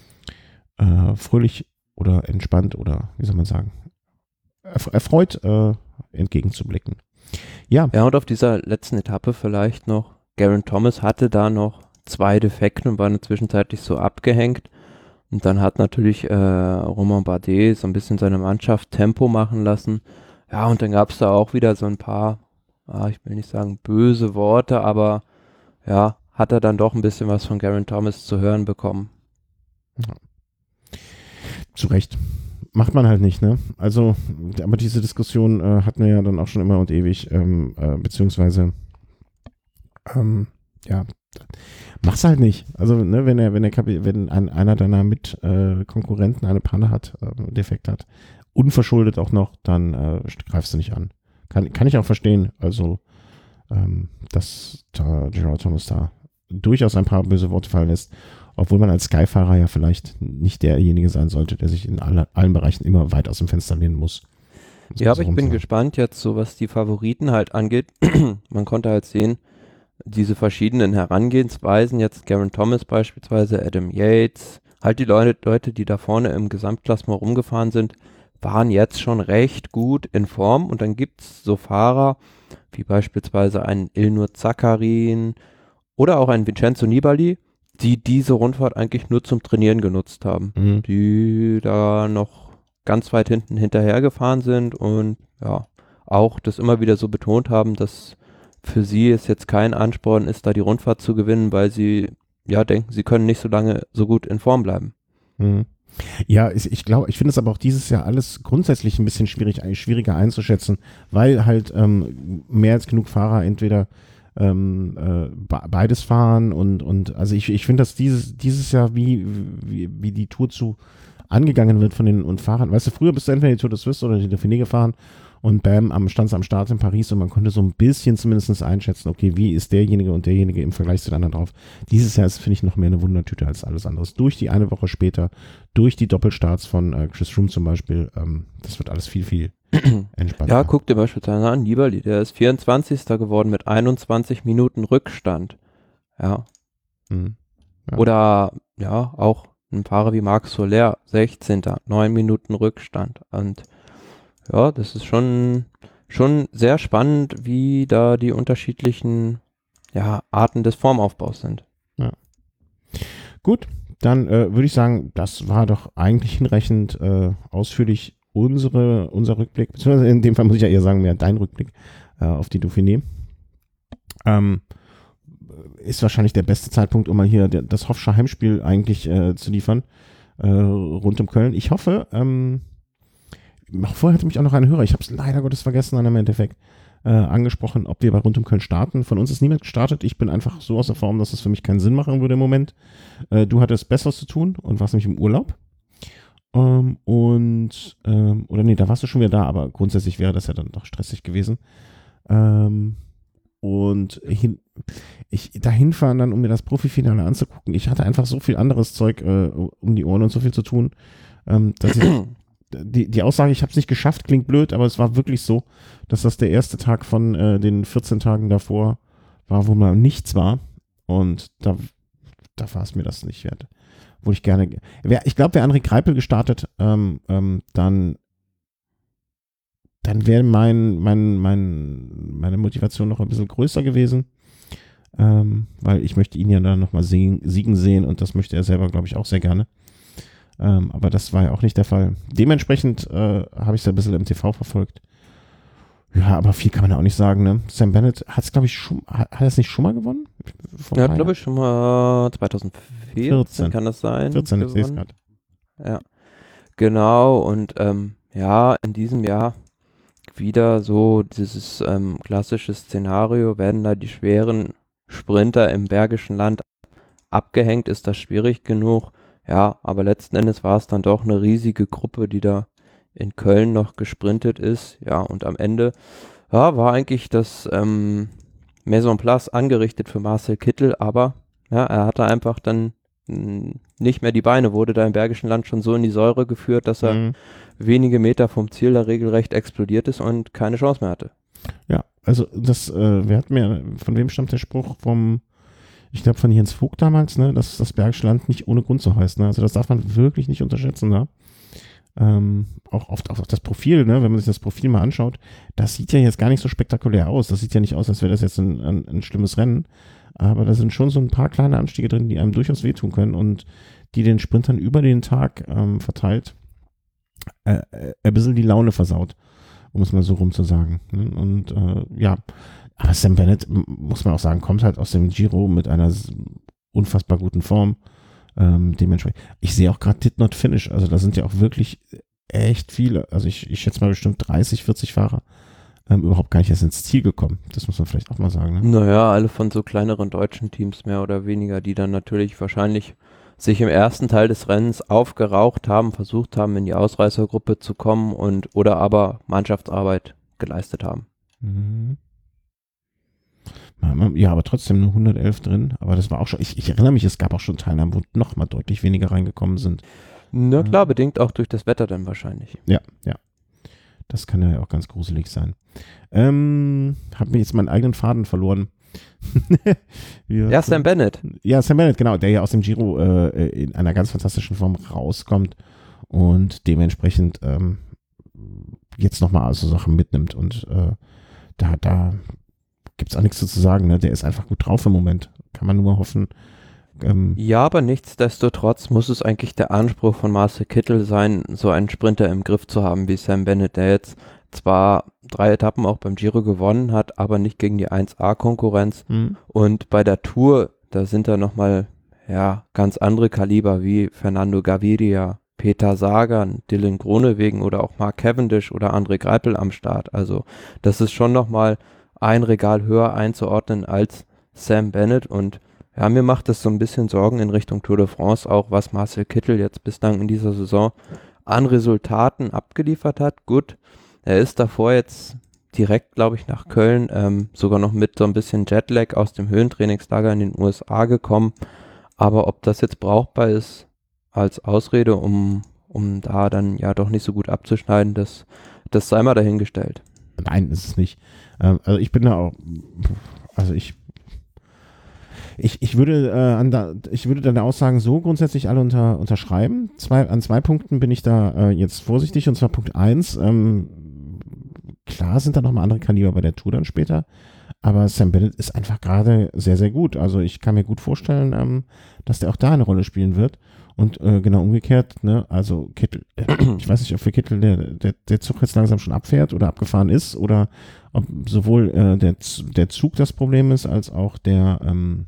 äh, fröhlich oder entspannt oder wie soll man sagen, erf- erfreut äh, entgegenzublicken. Ja. Ja, und auf dieser letzten Etappe vielleicht noch, Geraint Thomas hatte da noch zwei Defekte und war dann zwischenzeitlich so abgehängt. Und dann hat natürlich äh, Romain Bardet so ein bisschen seine Mannschaft Tempo machen lassen. Ja, und dann gab es da auch wieder so ein paar, ah, ich will nicht sagen böse Worte, aber ja, hat er dann doch ein bisschen was von Geraint Thomas zu hören bekommen. Ja. Zu Recht. Macht man halt nicht, ne? Also, aber diese Diskussion äh, hatten wir ja dann auch schon immer und ewig, ähm, äh, beziehungsweise, ähm, ja, mach's halt nicht. Also, ne, wenn er, wenn er, wenn ein, einer deiner Mitkonkurrenten äh, eine Panne hat, äh, Defekt hat, unverschuldet auch noch, dann äh, greifst du nicht an. Kann, kann ich auch verstehen. Also, ähm, dass da Geraint Thomas da durchaus ein paar böse Worte fallen lässt. Obwohl man als Sky-Fahrer ja vielleicht nicht derjenige sein sollte, der sich in alle, allen Bereichen immer weit aus dem Fenster lehnen muss. Ja, aber ich bin gespannt jetzt, so was die Favoriten halt angeht. Man konnte halt sehen, diese verschiedenen Herangehensweisen, jetzt Geraint Thomas beispielsweise, Adam Yates, halt die Leute, Leute, die da vorne im Gesamtklassement rumgefahren sind, waren jetzt schon recht gut in Form. Und dann gibt es so Fahrer, wie beispielsweise ein Ilnur Zakarin oder auch ein Vincenzo Nibali, die diese Rundfahrt eigentlich nur zum Trainieren genutzt haben, mhm. die da noch ganz weit hinten hinterher gefahren sind und ja, auch das immer wieder so betont haben, dass für sie es jetzt kein Ansporn ist, da die Rundfahrt zu gewinnen, weil sie ja denken, sie können nicht so lange so gut in Form bleiben. Mhm. Ja, ich, ich glaube, ich finde es aber auch dieses Jahr alles grundsätzlich ein bisschen schwierig, schwieriger einzuschätzen, weil halt ähm, mehr als genug Fahrer entweder Ähm, äh, beides fahren und, und also ich, ich finde, dass dieses, dieses Jahr, wie, wie, wie die Tour zu angegangen wird von den und Fahrern, weißt du, früher bist du entweder die Tour de Suisse oder die Dauphiné gefahren und bam, am standst am Start in Paris und man konnte so ein bisschen zumindest einschätzen, okay, wie ist derjenige und derjenige im Vergleich zu den anderen drauf. Dieses Jahr ist, finde ich, noch mehr eine Wundertüte als alles andere. Durch die eine Woche später, durch die Doppelstarts von äh, Chris Froome zum Beispiel, ähm, das wird alles viel, viel entspannter. Ja, guck dir beispielsweise an, Nibali, der ist vierundzwanzigster geworden mit einundzwanzig Minuten Rückstand. Ja. Mhm. Ja. Oder ja, auch ein Fahrer wie Marc Soler, sechzehnter neun Minuten Rückstand. Und ja, das ist schon, schon sehr spannend, wie da die unterschiedlichen ja, Arten des Formaufbaus sind. Ja. Gut, dann äh, würde ich sagen, das war doch eigentlich hinreichend äh, ausführlich unsere, unser Rückblick, beziehungsweise in dem Fall muss ich ja eher sagen, mehr dein Rückblick äh, auf die Dauphiné. Ähm, ist wahrscheinlich der beste Zeitpunkt, um mal hier der, das Hoffscher Heimspiel eigentlich äh, zu liefern, äh, rund um Köln. Ich hoffe, ähm, vorher hatte mich auch noch ein Hörer, ich habe es leider Gottes vergessen, dann im Endeffekt äh, angesprochen, ob wir bei rund um Köln starten. Von uns ist niemand gestartet. Ich bin einfach so aus der Form, dass es für mich keinen Sinn machen würde im Moment. Äh, du hattest Besseres zu tun und warst nämlich im Urlaub. Ähm, und, ähm, oder nee, da warst du schon wieder da, aber grundsätzlich wäre das ja dann doch stressig gewesen. Ähm, und hin, ich dahin fahren dann, um mir das Profifinale anzugucken. Ich hatte einfach so viel anderes Zeug äh, um die Ohren und so viel zu tun, ähm, dass ich, die, die Aussage, ich habe es nicht geschafft, klingt blöd, aber es war wirklich so, dass das der erste Tag von äh, den vierzehn Tagen davor war, wo mal nichts war. Und da, da war es mir das nicht wert. Wo ich gerne, wär, ich glaube, wäre André Greipel gestartet, ähm, ähm, dann dann wäre mein, mein, mein, meine Motivation noch ein bisschen größer gewesen, ähm, weil ich möchte ihn ja dann nochmal siegen sehen und das möchte er selber, glaube ich, auch sehr gerne. Ähm, aber das war ja auch nicht der Fall. Dementsprechend äh, habe ich es ein bisschen im T V verfolgt. Ja, aber viel kann man ja auch nicht sagen, ne? Sam Bennett hat es, glaube ich, schon, hat er es nicht schon mal gewonnen? Er hat, glaube ich, schon mal zwanzig vierzehn, kann das sein? vierzehn, ich sehe es gerade. Ja, genau. Und ähm, ja, in diesem Jahr wieder so dieses ähm, klassische Szenario, werden da die schweren Sprinter im Bergischen Land abgehängt, ist das schwierig genug. Ja, aber letzten Endes war es dann doch eine riesige Gruppe, die da in Köln noch gesprintet ist. Ja, und am Ende ja, war eigentlich das ähm, Maison Place angerichtet für Marcel Kittel, aber ja, er hatte einfach dann mh, nicht mehr die Beine, wurde da im Bergischen Land schon so in die Säure geführt, dass er mhm. wenige Meter vom Ziel da regelrecht explodiert ist und keine Chance mehr hatte. Ja, also das, äh, wer hat mir, von wem stammt der Spruch? Vom, ich glaube von Jens Vogt damals, ne, dass das Bergische Land nicht ohne Grund so heißt, ne? Also das darf man wirklich nicht unterschätzen, ne? Ähm, auch oft auch das Profil, ne, wenn man sich das Profil mal anschaut, das sieht ja jetzt gar nicht so spektakulär aus. Das sieht ja nicht aus, als wäre das jetzt ein, ein, ein schlimmes Rennen. Aber da sind schon so ein paar kleine Anstiege drin, die einem durchaus wehtun können und die den Sprintern über den Tag ähm, verteilt äh, äh, ein bisschen die Laune versaut, um es mal so rum zu sagen. Ne? Und äh, ja, aber Sam Bennett, muss man auch sagen, kommt halt aus dem Giro mit einer unfassbar guten Form. Ähm, dementsprechend. Ich sehe auch gerade Did Not Finish, also da sind ja auch wirklich echt viele, also ich, ich schätze mal bestimmt dreißig, vierzig Fahrer ähm, überhaupt gar nicht erst ins Ziel gekommen. Das muss man vielleicht auch mal sagen. Ne? Naja, alle von so kleineren deutschen Teams mehr oder weniger, die dann natürlich wahrscheinlich sich im ersten Teil des Rennens aufgeraucht haben, versucht haben, in die Ausreißergruppe zu kommen und oder aber Mannschaftsarbeit geleistet haben. Mhm. Ja, aber trotzdem nur hundertelf drin. Aber das war auch schon, ich, ich erinnere mich, es gab auch schon Teilnahmen, wo noch mal deutlich weniger reingekommen sind. Na klar, ja. Bedingt auch durch das Wetter dann wahrscheinlich. Ja, ja. Das kann ja auch ganz gruselig sein. Ähm, hab mir jetzt meinen eigenen Faden verloren. ja, Sam Bennett. Ja, Sam Bennett, genau, der ja aus dem Giro äh, in einer ganz fantastischen Form rauskommt und dementsprechend ähm, jetzt nochmal so Sachen mitnimmt und äh, da, da gibt es auch nichts zu sagen, ne? Der ist einfach gut drauf im Moment. Kann man nur hoffen. Ähm ja, aber nichtsdestotrotz muss es eigentlich der Anspruch von Marcel Kittel sein, so einen Sprinter im Griff zu haben wie Sam Bennett, der jetzt zwar drei Etappen auch beim Giro gewonnen hat, aber nicht gegen die eins A-Konkurrenz. Mhm. Und bei der Tour, da sind da nochmal ja, ganz andere Kaliber wie Fernando Gaviria, Peter Sagan, Dylan Groenewegen oder auch Mark Cavendish oder André Greipel am Start. Also das ist schon nochmal ein Regal höher einzuordnen als Sam Bennett und ja, mir macht es so ein bisschen Sorgen in Richtung Tour de France auch, was Marcel Kittel jetzt bislang in dieser Saison an Resultaten abgeliefert hat. Gut, er ist davor jetzt direkt, glaube ich, nach Köln, ähm, sogar noch mit so ein bisschen Jetlag aus dem Höhentrainingslager in den U S A gekommen, aber ob das jetzt brauchbar ist als Ausrede, um, um da dann ja doch nicht so gut abzuschneiden, das, das sei mal dahingestellt. Nein, ist es nicht. Ähm, also ich bin da auch, also ich Ich, ich, würde, äh, an da, ich würde deine Aussagen so grundsätzlich alle unter, unterschreiben. Zwei, an zwei Punkten bin ich da äh, jetzt vorsichtig, und zwar Punkt eins. Ähm, klar sind da nochmal andere Kaliber bei der Tour dann später, Aber Sam Bennett ist einfach gerade sehr, sehr gut. Also ich kann mir gut vorstellen, ähm, dass der auch da eine Rolle spielen wird. Und äh, genau umgekehrt, ne, also Kittel, äh, ich weiß nicht, ob für Kittel der, der, der Zug jetzt langsam schon abfährt oder abgefahren ist oder ob sowohl äh, der, der Zug das Problem ist, als auch der ähm,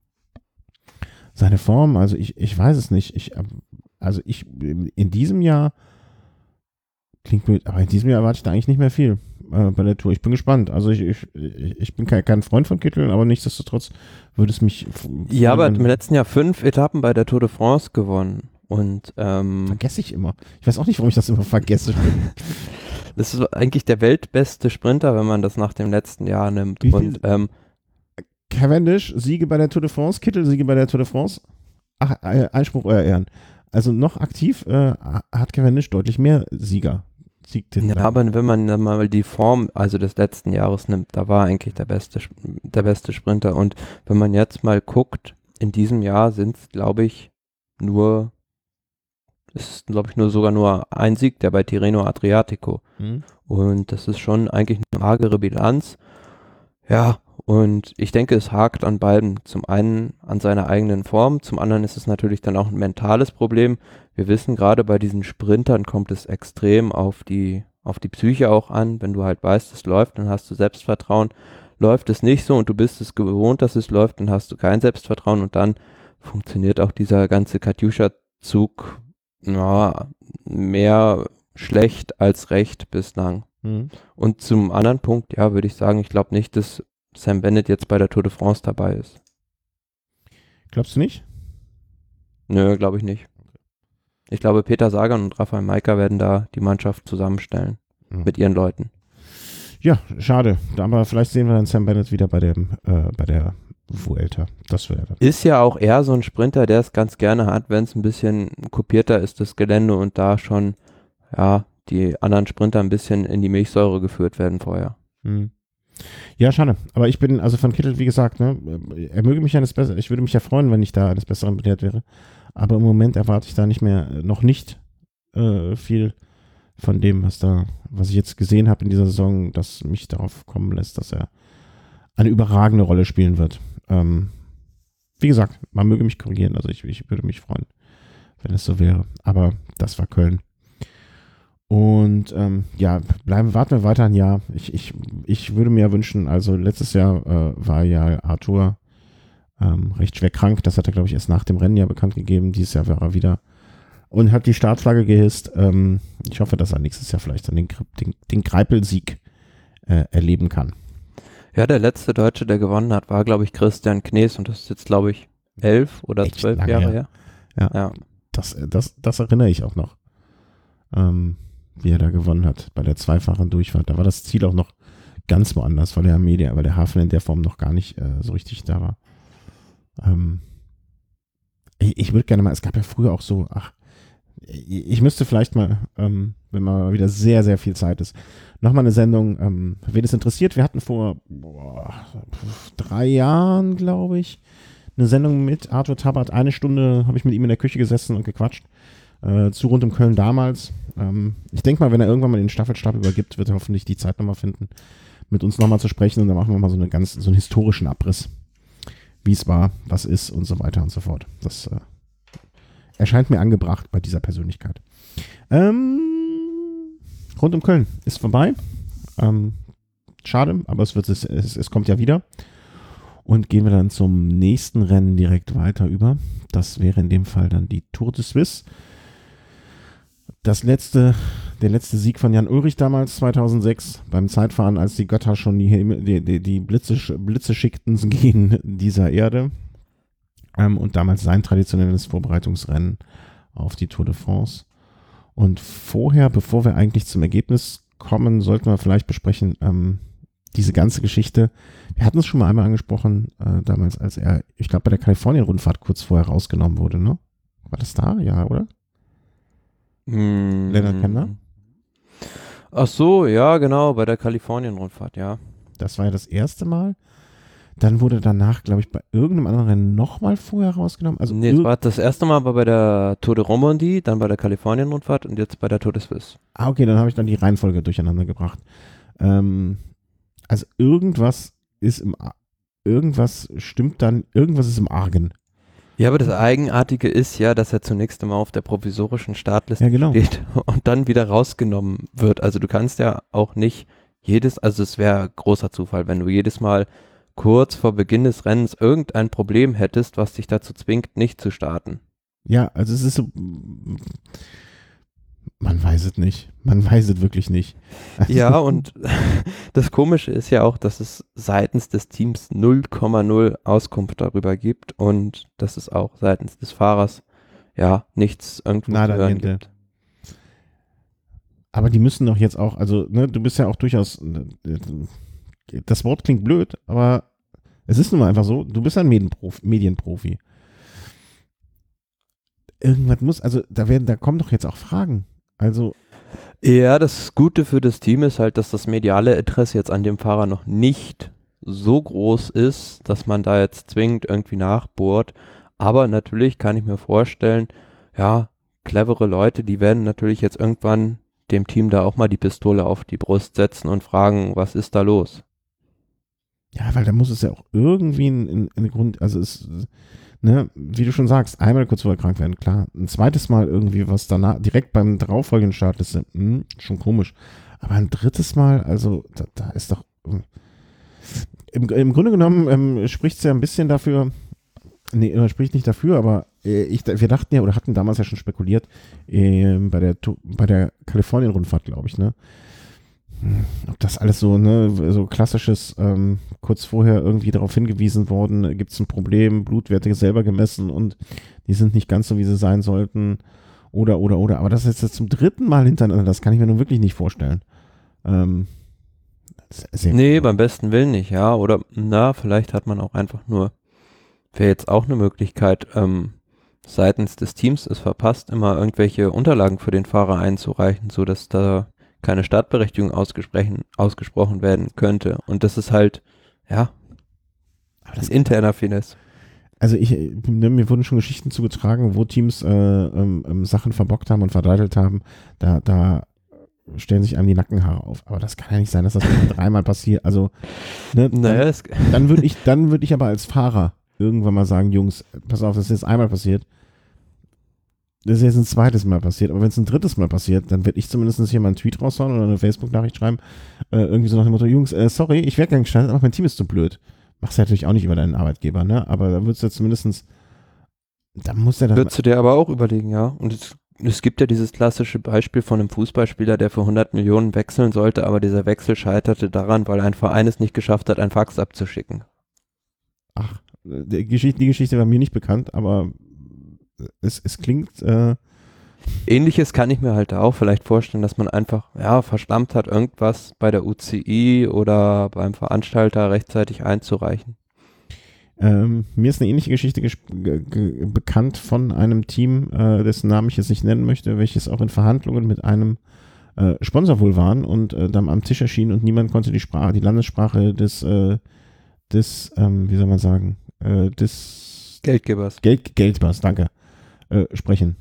seine Form. Also ich, ich weiß es nicht. Ich, also ich in diesem Jahr klingt blöd, aber in diesem Jahr erwarte ich da eigentlich nicht mehr viel äh, bei der Tour. Ich bin gespannt. Also ich, ich, ich bin kein, kein Freund von Kittel, aber nichtsdestotrotz würde es mich... Ja, aber im letzten Jahr fünf Etappen bei der Tour de France gewonnen. Und ähm, vergesse ich immer. Ich weiß auch nicht, warum ich das immer vergesse. Das ist eigentlich der weltbeste Sprinter, wenn man das nach dem letzten Jahr nimmt. Wie viel? Und ähm, Cavendish, Siege bei der Tour de France, Kittel, Siege bei der Tour de France. Ach, äh, Einspruch, euer Ehren. Also noch aktiv äh, hat Cavendish deutlich mehr Sieger. Ja, aber wenn man dann mal die Form, also des letzten Jahres nimmt, da war eigentlich der beste, der beste Sprinter. Und wenn man jetzt mal guckt, in diesem Jahr sind es, glaube ich, nur, es ist, glaube ich, nur sogar nur ein Sieg, der bei Tirreno Adriatico. Mhm. Und das ist schon eigentlich eine magere Bilanz. Ja, und ich denke, es hakt an beiden. Zum einen an seiner eigenen Form, zum anderen ist es natürlich dann auch ein mentales Problem. Wir wissen, gerade bei diesen Sprintern kommt es extrem auf die, auf die Psyche auch an. Wenn du halt weißt, es läuft, dann hast du Selbstvertrauen. Läuft es nicht so und du bist es gewohnt, dass es läuft, dann hast du kein Selbstvertrauen und dann funktioniert auch dieser ganze Katjuscha-Zug na, mehr schlecht als recht bislang. Mhm. Und zum anderen Punkt, ja, würde ich sagen, ich glaube nicht, dass Sam Bennett jetzt bei der Tour de France dabei ist. Glaubst du nicht? Nö, glaube ich nicht. Ich glaube, Peter Sagan und Rafael Majka werden da die Mannschaft zusammenstellen mhm. mit ihren Leuten. Ja, schade. Aber vielleicht sehen wir dann Sam Bennett wieder bei, dem, äh, bei der Vuelta. Das wäre das. Ist ja auch eher so ein Sprinter, der es ganz gerne hat, wenn es ein bisschen kopierter ist, das Gelände und da schon, ja, die anderen Sprinter ein bisschen in die Milchsäure geführt werden vorher. Mhm. Ja, schade. Aber ich bin, also von Kittel, wie gesagt, ne, er möge mich eines Besseren, ich würde mich ja freuen, wenn ich da eines Besseren belehrt wäre. Aber im Moment erwarte ich da nicht mehr, noch nicht äh, viel von dem, was da, was ich jetzt gesehen habe in dieser Saison, das mich darauf kommen lässt, dass er eine überragende Rolle spielen wird. Ähm, wie gesagt, man möge mich korrigieren, also ich, ich würde mich freuen, wenn es so wäre. Aber das war Köln. Und ähm, ja, bleiben, warten wir weiter ein Jahr. Ich, ich, ich würde mir wünschen, also letztes Jahr äh, war ja Arthur ähm, recht schwer krank. Das hat er, glaube ich, erst nach dem Rennen ja bekannt gegeben. Dieses Jahr war er wieder und hat die Startflagge gehisst. Ähm, ich hoffe, dass er nächstes Jahr vielleicht dann den, den, den Greipel-Sieg äh, erleben kann. Ja, der letzte Deutsche, der gewonnen hat, war, glaube ich, Christian Knees und das ist jetzt, glaube ich, elf oder Echt zwölf Jahre her. her. Ja, ja. Das, das, das erinnere ich auch noch. Ähm, wie er da gewonnen hat bei der zweifachen Durchfahrt. Da war das Ziel auch noch ganz woanders, weil der Media, weil der Hafen in der Form noch gar nicht äh, so richtig da war. Ähm, ich ich würde gerne mal, es gab ja früher auch so, ach, ich, ich müsste vielleicht mal, ähm, wenn mal wieder sehr, sehr viel Zeit ist, nochmal eine Sendung, ähm, wen es interessiert, wir hatten vor boah, drei Jahren, glaube ich, eine Sendung mit Arthur Tabat. Eine Stunde habe ich mit ihm in der Küche gesessen und gequatscht. Äh, zu rund um Köln damals. Ähm, ich denke mal, wenn er irgendwann mal den Staffelstab übergibt, wird er hoffentlich die Zeit nochmal finden, mit uns nochmal zu sprechen und dann machen wir mal so eine ganz, so einen historischen Abriss, wie es war, was ist und so weiter und so fort. Das äh, erscheint mir angebracht bei dieser Persönlichkeit. Ähm, rund um Köln ist vorbei. Ähm, schade, aber es, wird, es, es, es kommt ja wieder. Und gehen wir dann zum nächsten Rennen direkt weiter über. Das wäre in dem Fall dann die Tour de Suisse. Das letzte, der letzte Sieg von Jan Ullrich damals, zweitausendsechs, beim Zeitfahren, als die Götter schon die, die, die, die Blitze, Blitze schickten gegen dieser Erde. Ähm, und damals sein traditionelles Vorbereitungsrennen auf die Tour de France. Und vorher, bevor wir eigentlich zum Ergebnis kommen, sollten wir vielleicht besprechen, ähm, diese ganze Geschichte. Wir hatten es schon mal einmal angesprochen, äh, damals, als er, ich glaube, bei der Kalifornien-Rundfahrt kurz vorher rausgenommen wurde, ne? War das da? Ja, oder? Mm. Lennart Kemner? Ach so, ja, genau, bei der Kalifornien-Rundfahrt, ja. Das war ja das erste Mal. Dann wurde danach, glaube ich, bei irgendeinem anderen Rennen nochmal vorher rausgenommen. Also nee, es war das erste Mal war bei der Tour de Romandie, dann bei der Kalifornien-Rundfahrt und jetzt bei der Tour de Suisse. Ah, okay, dann habe ich dann die Reihenfolge durcheinander gebracht. Ähm, also irgendwas ist im Ar- irgendwas stimmt dann, irgendwas ist im Argen. Ja, aber das Eigenartige ist ja, dass er zunächst einmal auf der provisorischen Startliste Ja, genau. steht und dann wieder rausgenommen wird. Also du kannst ja auch nicht jedes, also es wäre großer Zufall, wenn du jedes Mal kurz vor Beginn des Rennens irgendein Problem hättest, was dich dazu zwingt, nicht zu starten. Ja, also es ist so, man weiß es nicht. Man weiß es wirklich nicht. Also, Ja, und das Komische ist ja auch, dass es seitens des Teams null Komma null Auskunft darüber gibt und dass es auch seitens des Fahrers ja nichts irgendwo Nada zu hören niente. gibt. Aber die müssen doch jetzt auch, also, ne, du bist ja auch durchaus, das Wort klingt blöd, aber es ist nun mal einfach so, du bist ein Medienprofi. Medienprofi. Irgendwas muss, also da werden, da kommen doch jetzt auch Fragen. Also, Ja, das Gute für das Team ist halt, dass das mediale Interesse jetzt an dem Fahrer noch nicht so groß ist, dass man da jetzt zwingend irgendwie nachbohrt. Aber natürlich kann ich mir vorstellen, ja, clevere Leute, die werden natürlich jetzt irgendwann dem Team da auch mal die Pistole auf die Brust setzen und fragen, was ist da los? ja, weil da muss es ja auch irgendwie ein, ein Grund, also es, ne, wie du schon sagst, einmal kurz vorher krank werden, klar. Ein zweites Mal irgendwie was danach, direkt beim darauffolgenden Start ist, hm, schon komisch. Aber ein drittes Mal, also da, da ist doch, im, im Grunde genommen ähm, spricht es ja ein bisschen dafür, nee, äh, spricht nicht dafür, aber äh, ich, wir dachten ja, oder hatten damals ja schon spekuliert, äh, bei der, bei der Kalifornien-Rundfahrt, glaube ich, ne, ob das alles so, ne, so klassisches, ähm, kurz vorher irgendwie darauf hingewiesen worden, gibt es ein Problem, Blutwerte selber gemessen und die sind nicht ganz so, wie sie sein sollten. Oder, oder, oder. Aber das ist jetzt zum dritten Mal hintereinander, das kann ich mir nun wirklich nicht vorstellen. Ähm, sehr Nee, cool. beim besten Willen nicht, ja. Oder na, vielleicht hat man auch einfach nur, wäre jetzt auch eine Möglichkeit, ähm, seitens des Teams es verpasst, immer irgendwelche Unterlagen für den Fahrer einzureichen, sodass da keine Startberechtigung ausgesprochen, ausgesprochen werden könnte. Und das ist halt, ja, Aber das das, interner Finesse. also ich, ne, mir wurden schon Geschichten zugetragen, wo Teams äh, ähm, ähm, Sachen verbockt haben und verdeitelt haben. Da, da stellen sich einem die Nackenhaare auf. Aber das kann ja nicht sein, dass das dreimal passiert. Also, ne, Naja, dann, es, dann würde ich, dann würde ich aber als Fahrer irgendwann mal sagen, Jungs, pass auf, das ist jetzt einmal passiert. Das ist jetzt ein zweites Mal passiert, aber wenn es ein drittes Mal passiert, dann werde ich zumindest hier mal einen Tweet raushauen oder eine Facebook-Nachricht schreiben, äh, irgendwie so nach dem Motto, Jungs, äh, sorry, ich werde gar nicht gestartet, aber mein Team ist zu blöd. Machst du natürlich auch nicht über deinen Arbeitgeber, ne? Aber da würdest du zumindest, da muss er das. würdest du dir aber auch überlegen, ja. Und es, es gibt ja dieses klassische Beispiel von einem Fußballspieler, der für hundert Millionen wechseln sollte, aber dieser Wechsel scheiterte daran, weil ein Verein es nicht geschafft hat, ein Fax abzuschicken. Ach, die Geschichte, die Geschichte war mir nicht bekannt, aber es, es klingt, äh, Ähnliches kann ich mir halt auch vielleicht vorstellen, dass man einfach, ja, verschlammt hat, irgendwas bei der U C I oder beim Veranstalter rechtzeitig einzureichen. ähm, mir ist eine ähnliche Geschichte gesp- ge- bekannt von einem Team, äh, dessen Namen ich jetzt nicht nennen möchte, welches auch in Verhandlungen mit einem äh, Sponsor wohl waren und äh, dann am Tisch erschien und niemand konnte die Sprache, die Landessprache des, äh, des, ähm, wie soll man sagen, äh, des Geldgebers. Geld, Geldbers, danke, äh, sprechen.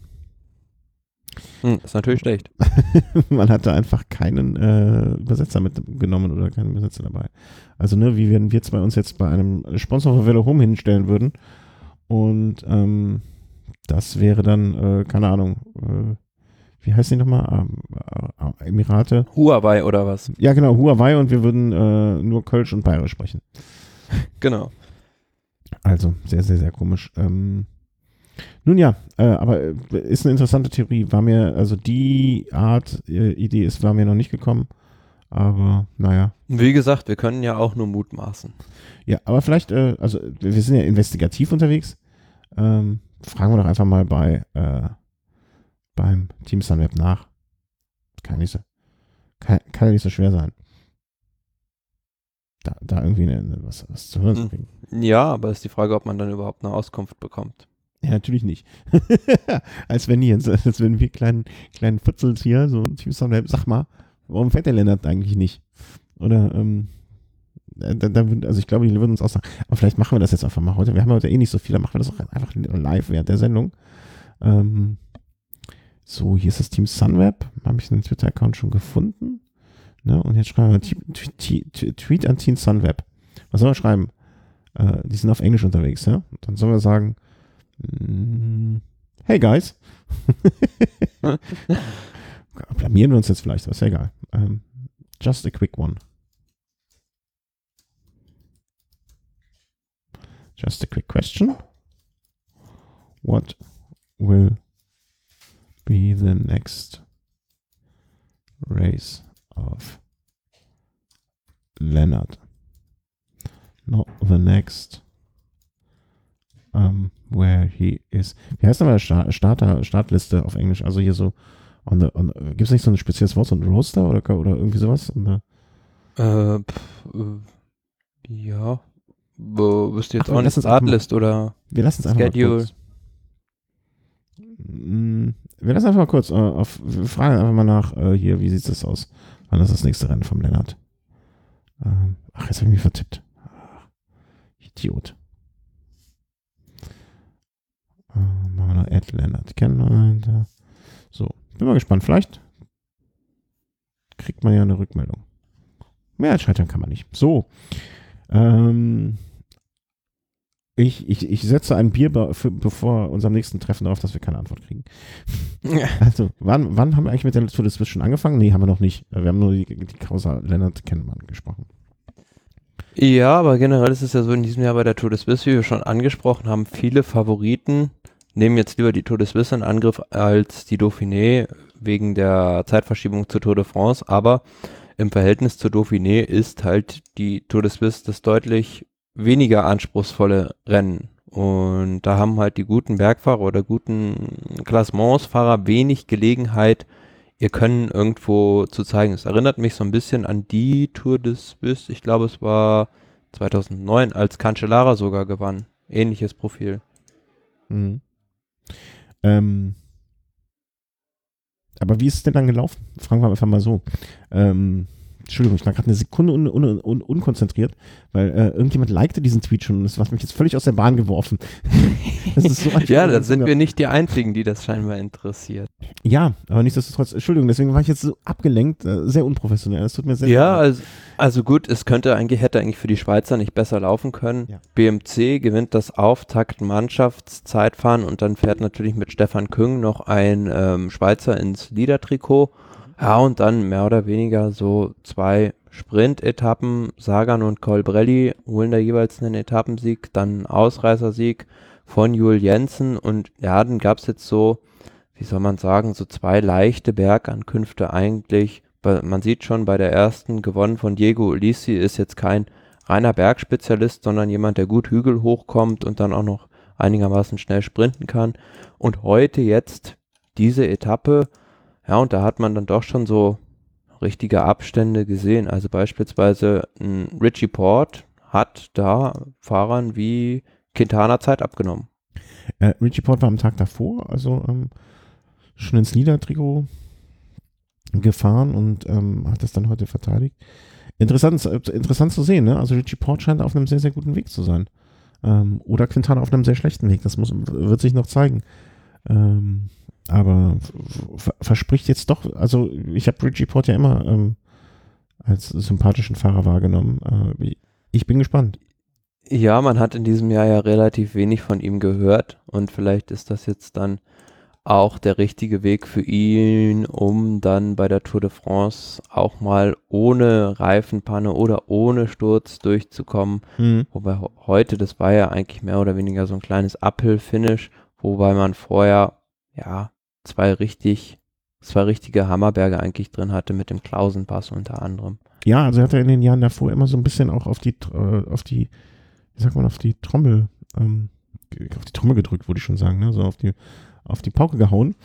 Hm, ist natürlich schlecht. Man hatte einfach keinen äh, Übersetzer mitgenommen oder keinen Übersetzer dabei. Also, ne, wie wenn wir zwei uns jetzt bei einem Sponsor für Velo Home hinstellen würden und ähm, das wäre dann, äh, keine Ahnung, äh, wie heißt die nochmal? Ähm, äh, Emirate? Huawei oder was? Ja, genau, Huawei und wir würden äh, nur Kölsch und Bayerisch sprechen. Genau. Also, sehr, sehr, sehr komisch. Ähm, nun ja, äh, aber äh, ist eine interessante Theorie. War mir, also die Art äh, Idee ist, war mir noch nicht gekommen. Aber naja. Wie gesagt, wir können ja auch nur mutmaßen. Ja, aber vielleicht, äh, also wir sind ja investigativ unterwegs. Ähm, fragen wir doch einfach mal bei äh, beim Team Sunweb nach. Kann nicht so, kann, kann ja nicht so schwer sein. Da, da irgendwie eine, eine, was, was zu hören zu kriegen. Ja, aber ist die Frage, ob man dann überhaupt eine Auskunft bekommt. Ja, natürlich nicht. als wenn jetzt, als wenn wir kleinen, kleinen Futzels hier, so Team Sunweb, sag mal, warum fährt der Lennart eigentlich nicht? Oder, ähm, da, da, also ich glaube, die würden uns auch sagen, aber vielleicht machen wir das jetzt einfach mal heute. Wir haben heute eh nicht so viel, dann machen wir das auch einfach live während der Sendung. Ähm, so, hier ist das Team Sunweb. Habe ich den Twitter-Account schon gefunden? Ne? Und jetzt schreiben wir T- T- T- Tweet an Team Sunweb. Was sollen wir schreiben? Äh, die sind auf Englisch unterwegs, ja? Dann sollen wir sagen, mm, hey guys. Blamieren wir uns jetzt vielleicht, ist ja egal. Um, just a quick one. Just a quick question. What will be the next race of Leonard? Not the next um, where he is. Wie heißt aber Start, Starter, Startliste auf Englisch? Also hier so on the, on, gibt es nicht so ein spezielles Wort, so ein Roster oder, oder irgendwie sowas? Äh, pff, äh, ja. Wo bist du jetzt Ach, auch nicht Startlist oder wir lassen es einfach Schedule? Mal kurz. Wir lassen einfach mal kurz äh, auf, wir fragen einfach mal nach äh, hier, wie sieht es aus? Wann ist das nächste Rennen vom Lennart? Ähm, ach, jetzt habe ich mich vertippt. Ach, Idiot. Äh, machen wir noch Ed Lennart kennen. So, bin mal gespannt. Vielleicht kriegt man ja eine Rückmeldung. Mehr als scheitern kann man nicht. So. Ähm, ich, ich, ich setze ein Bier be- für, bevor unserem nächsten Treffen darauf, dass wir keine Antwort kriegen. Also, wann, wann haben wir eigentlich mit der Tour de Suisse schon angefangen? Nee, haben wir noch nicht. Wir haben nur die, die Causa Lennart Kennemann gesprochen. Ja, aber generell ist es ja so in diesem Jahr bei der Tour de Suisse, wie wir schon angesprochen haben, viele Favoriten nehmen jetzt lieber die Tour de Suisse in Angriff als die Dauphiné wegen der Zeitverschiebung zur Tour de France, aber im Verhältnis zur Dauphiné ist halt die Tour de Suisse das deutlich weniger anspruchsvolle Rennen. Und da haben halt die guten Bergfahrer oder guten Klassementsfahrer wenig Gelegenheit, ihr Können irgendwo zu zeigen. Es erinnert mich so ein bisschen an die Tour de Suisse, ich glaube es war zweitausendneun, als Cancellara sogar gewann. Ähnliches Profil. Mhm. Ähm, aber wie ist es denn dann gelaufen? Fragen wir einfach mal so. Ähm, Entschuldigung, ich war gerade eine Sekunde un, un, un, unkonzentriert, weil äh, irgendjemand likte diesen Tweet schon und das hat mich jetzt völlig aus der Bahn geworfen. Das ist so ja, da sind wir nicht die Einzigen, die das scheinbar interessiert. Ja, aber nichtsdestotrotz, Entschuldigung, deswegen war ich jetzt so abgelenkt, äh, sehr unprofessionell. Das tut mir sehr Ja, leid. also, also gut, es könnte eigentlich, hätte eigentlich für die Schweizer nicht besser laufen können. Ja. B M C gewinnt das Auftakt-Mannschaftszeitfahren und dann fährt natürlich mit Stefan Küng noch ein ähm, Schweizer ins Leader-Trikot. Ja, und dann mehr oder weniger so zwei Sprint-Etappen. Sagan und Colbrelli holen da jeweils einen Etappensieg, dann einen Ausreißersieg von Jules Jensen und ja, dann gab es jetzt so, wie soll man sagen, so zwei leichte Bergankünfte eigentlich. Man sieht schon bei der ersten, gewonnen von Diego Ulissi, ist jetzt kein reiner Bergspezialist, sondern jemand, der gut Hügel hochkommt und dann auch noch einigermaßen schnell sprinten kann. Und heute jetzt diese Etappe, ja, und da hat man dann doch schon so richtige Abstände gesehen. Also beispielsweise ein Richie Porte hat da Fahrern wie Quintana Zeit abgenommen. Äh, Richie Porte war am Tag davor, also ähm, schon ins Leader-Trikot gefahren und ähm, hat das dann heute verteidigt. Interessant, äh, interessant zu sehen, ne? Also Richie Porte scheint auf einem sehr, sehr guten Weg zu sein. Ähm, oder Quintana auf einem sehr schlechten Weg. Das muss, wird sich noch zeigen. Ähm, aber v- verspricht jetzt doch, also ich habe Richie Porte ja immer ähm, als sympathischen Fahrer wahrgenommen. Äh, ich bin gespannt. Ja, man hat in diesem Jahr ja relativ wenig von ihm gehört und vielleicht ist das jetzt dann auch der richtige Weg für ihn, um dann bei der Tour de France auch mal ohne Reifenpanne oder ohne Sturz durchzukommen. Mhm. Wobei ho- heute, das war ja eigentlich mehr oder weniger so ein kleines Uphill-Finish, wobei man vorher ja zwei richtig, zwei richtige Hammerberge eigentlich drin hatte mit dem Klausenpass unter anderem. Ja, also er hat ja in den Jahren davor immer so ein bisschen auch auf die, äh, auf die, wie sagt man, auf die Trommel, ähm, auf die Trommel gedrückt, würde ich schon sagen, ne? So auf die, auf die Pauke gehauen.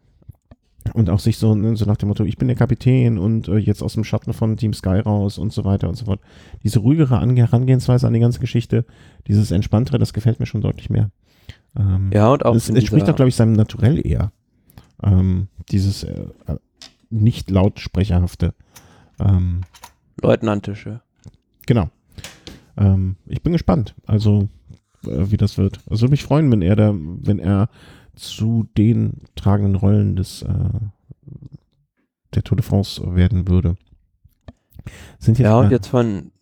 Und auch sich so, ne, so nach dem Motto, ich bin der Kapitän und äh, jetzt aus dem Schatten von Team Sky raus und so weiter und so fort. Diese ruhigere Ange- Herangehensweise an die ganze Geschichte, dieses entspanntere, das gefällt mir schon deutlich mehr. Ähm, Ja, und auch es in entspricht dieser- auch, glaube ich, seinem Naturell eher. Ähm, dieses äh, äh, nicht lautsprecherhafte. Ähm, Leutnantische. Genau. Ähm, ich bin gespannt, also äh, wie das wird. Also würde mich freuen, wenn er da, wenn er zu den tragenden Rollen des äh, der Tour de France werden würde. Sind jetzt, Ja, und äh, jetzt von,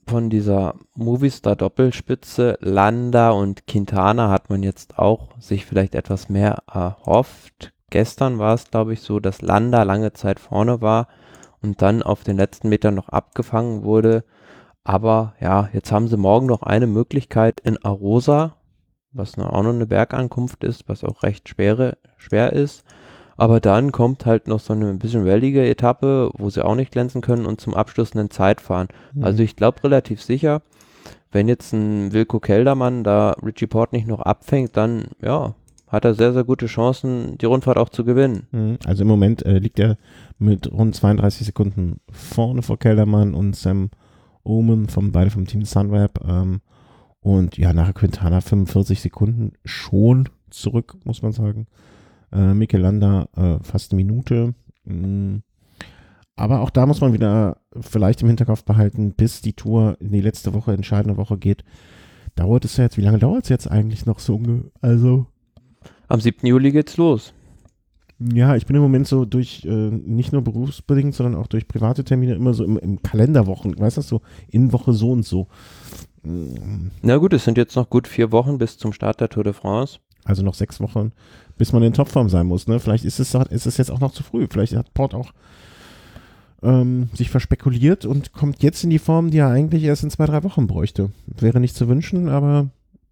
von dieser Movistar-Doppelspitze Landa und Quintana hat man jetzt auch sich vielleicht etwas mehr erhofft. Gestern war es, glaube ich, so, dass Landa lange Zeit vorne war und dann auf den letzten Metern noch abgefangen wurde. Aber ja, jetzt haben sie morgen noch eine Möglichkeit in Arosa, was auch noch eine Bergankunft ist, was auch recht schwere, schwer ist. Aber dann kommt halt noch so eine ein bisschen wellige Etappe, wo sie auch nicht glänzen können und zum Abschluss einen Zeitfahren. Mhm. Also ich glaube relativ sicher, wenn jetzt ein Wilco Kelderman da Richie Porte nicht noch abfängt, dann ja, hat er sehr, sehr gute Chancen, die Rundfahrt auch zu gewinnen. Mhm. Also im Moment äh, liegt er mit rund zweiunddreißig Sekunden vorne vor Kelderman und Sam Omen, vom, beide vom Team Sunweb. Ähm, und ja, nachher Quintana fünfundvierzig Sekunden schon zurück, muss man sagen. Äh, Mikel Landa äh, fast eine Minute. Mhm. Aber auch da muss man wieder vielleicht im Hinterkopf behalten, bis die Tour in die letzte Woche, entscheidende Woche geht. Dauert es ja jetzt, wie lange dauert es jetzt eigentlich noch so? Also Am siebten Juli geht's los. Ja, ich bin im Moment so durch, äh, nicht nur berufsbedingt, sondern auch durch private Termine immer so im, im Kalenderwochen, weißt du, so in Woche so und so. Na gut, es sind jetzt noch gut vier Wochen bis zum Start der Tour de France. Also noch sechs Wochen, bis man in Topform sein muss, ne? Vielleicht ist es, ist es jetzt auch noch zu früh. Vielleicht hat Port auch ähm, sich verspekuliert und kommt jetzt in die Form, die er eigentlich erst in zwei, drei Wochen bräuchte. Wäre nicht zu wünschen, aber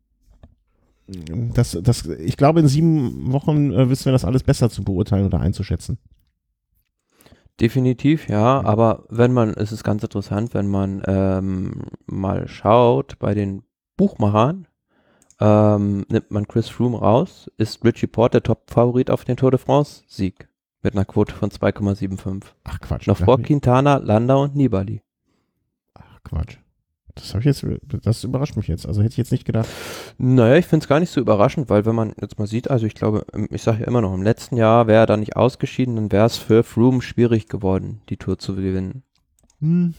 Das, das, ich glaube, in sieben Wochen äh, wissen wir das alles besser zu beurteilen oder einzuschätzen. Definitiv, ja, aber wenn man, es ist ganz interessant, wenn man ähm, mal schaut, bei den Buchmachern, ähm, nimmt man Chris Froome raus, ist Richie Porte der Top-Favorit auf den Tour de France-Sieg mit einer Quote von zwei Komma fünfundsiebzig. Ach Quatsch. Noch vor Quintana, Landa und Nibali. Ach Quatsch. Das habe ich jetzt, das überrascht mich jetzt. Also hätte ich jetzt nicht gedacht. Naja, ich finde es gar nicht so überraschend, weil wenn man jetzt mal sieht, also ich glaube, ich sage ja immer noch, im letzten Jahr wäre er da nicht ausgeschieden, dann wäre es für Froome schwierig geworden, die Tour zu gewinnen. Hm.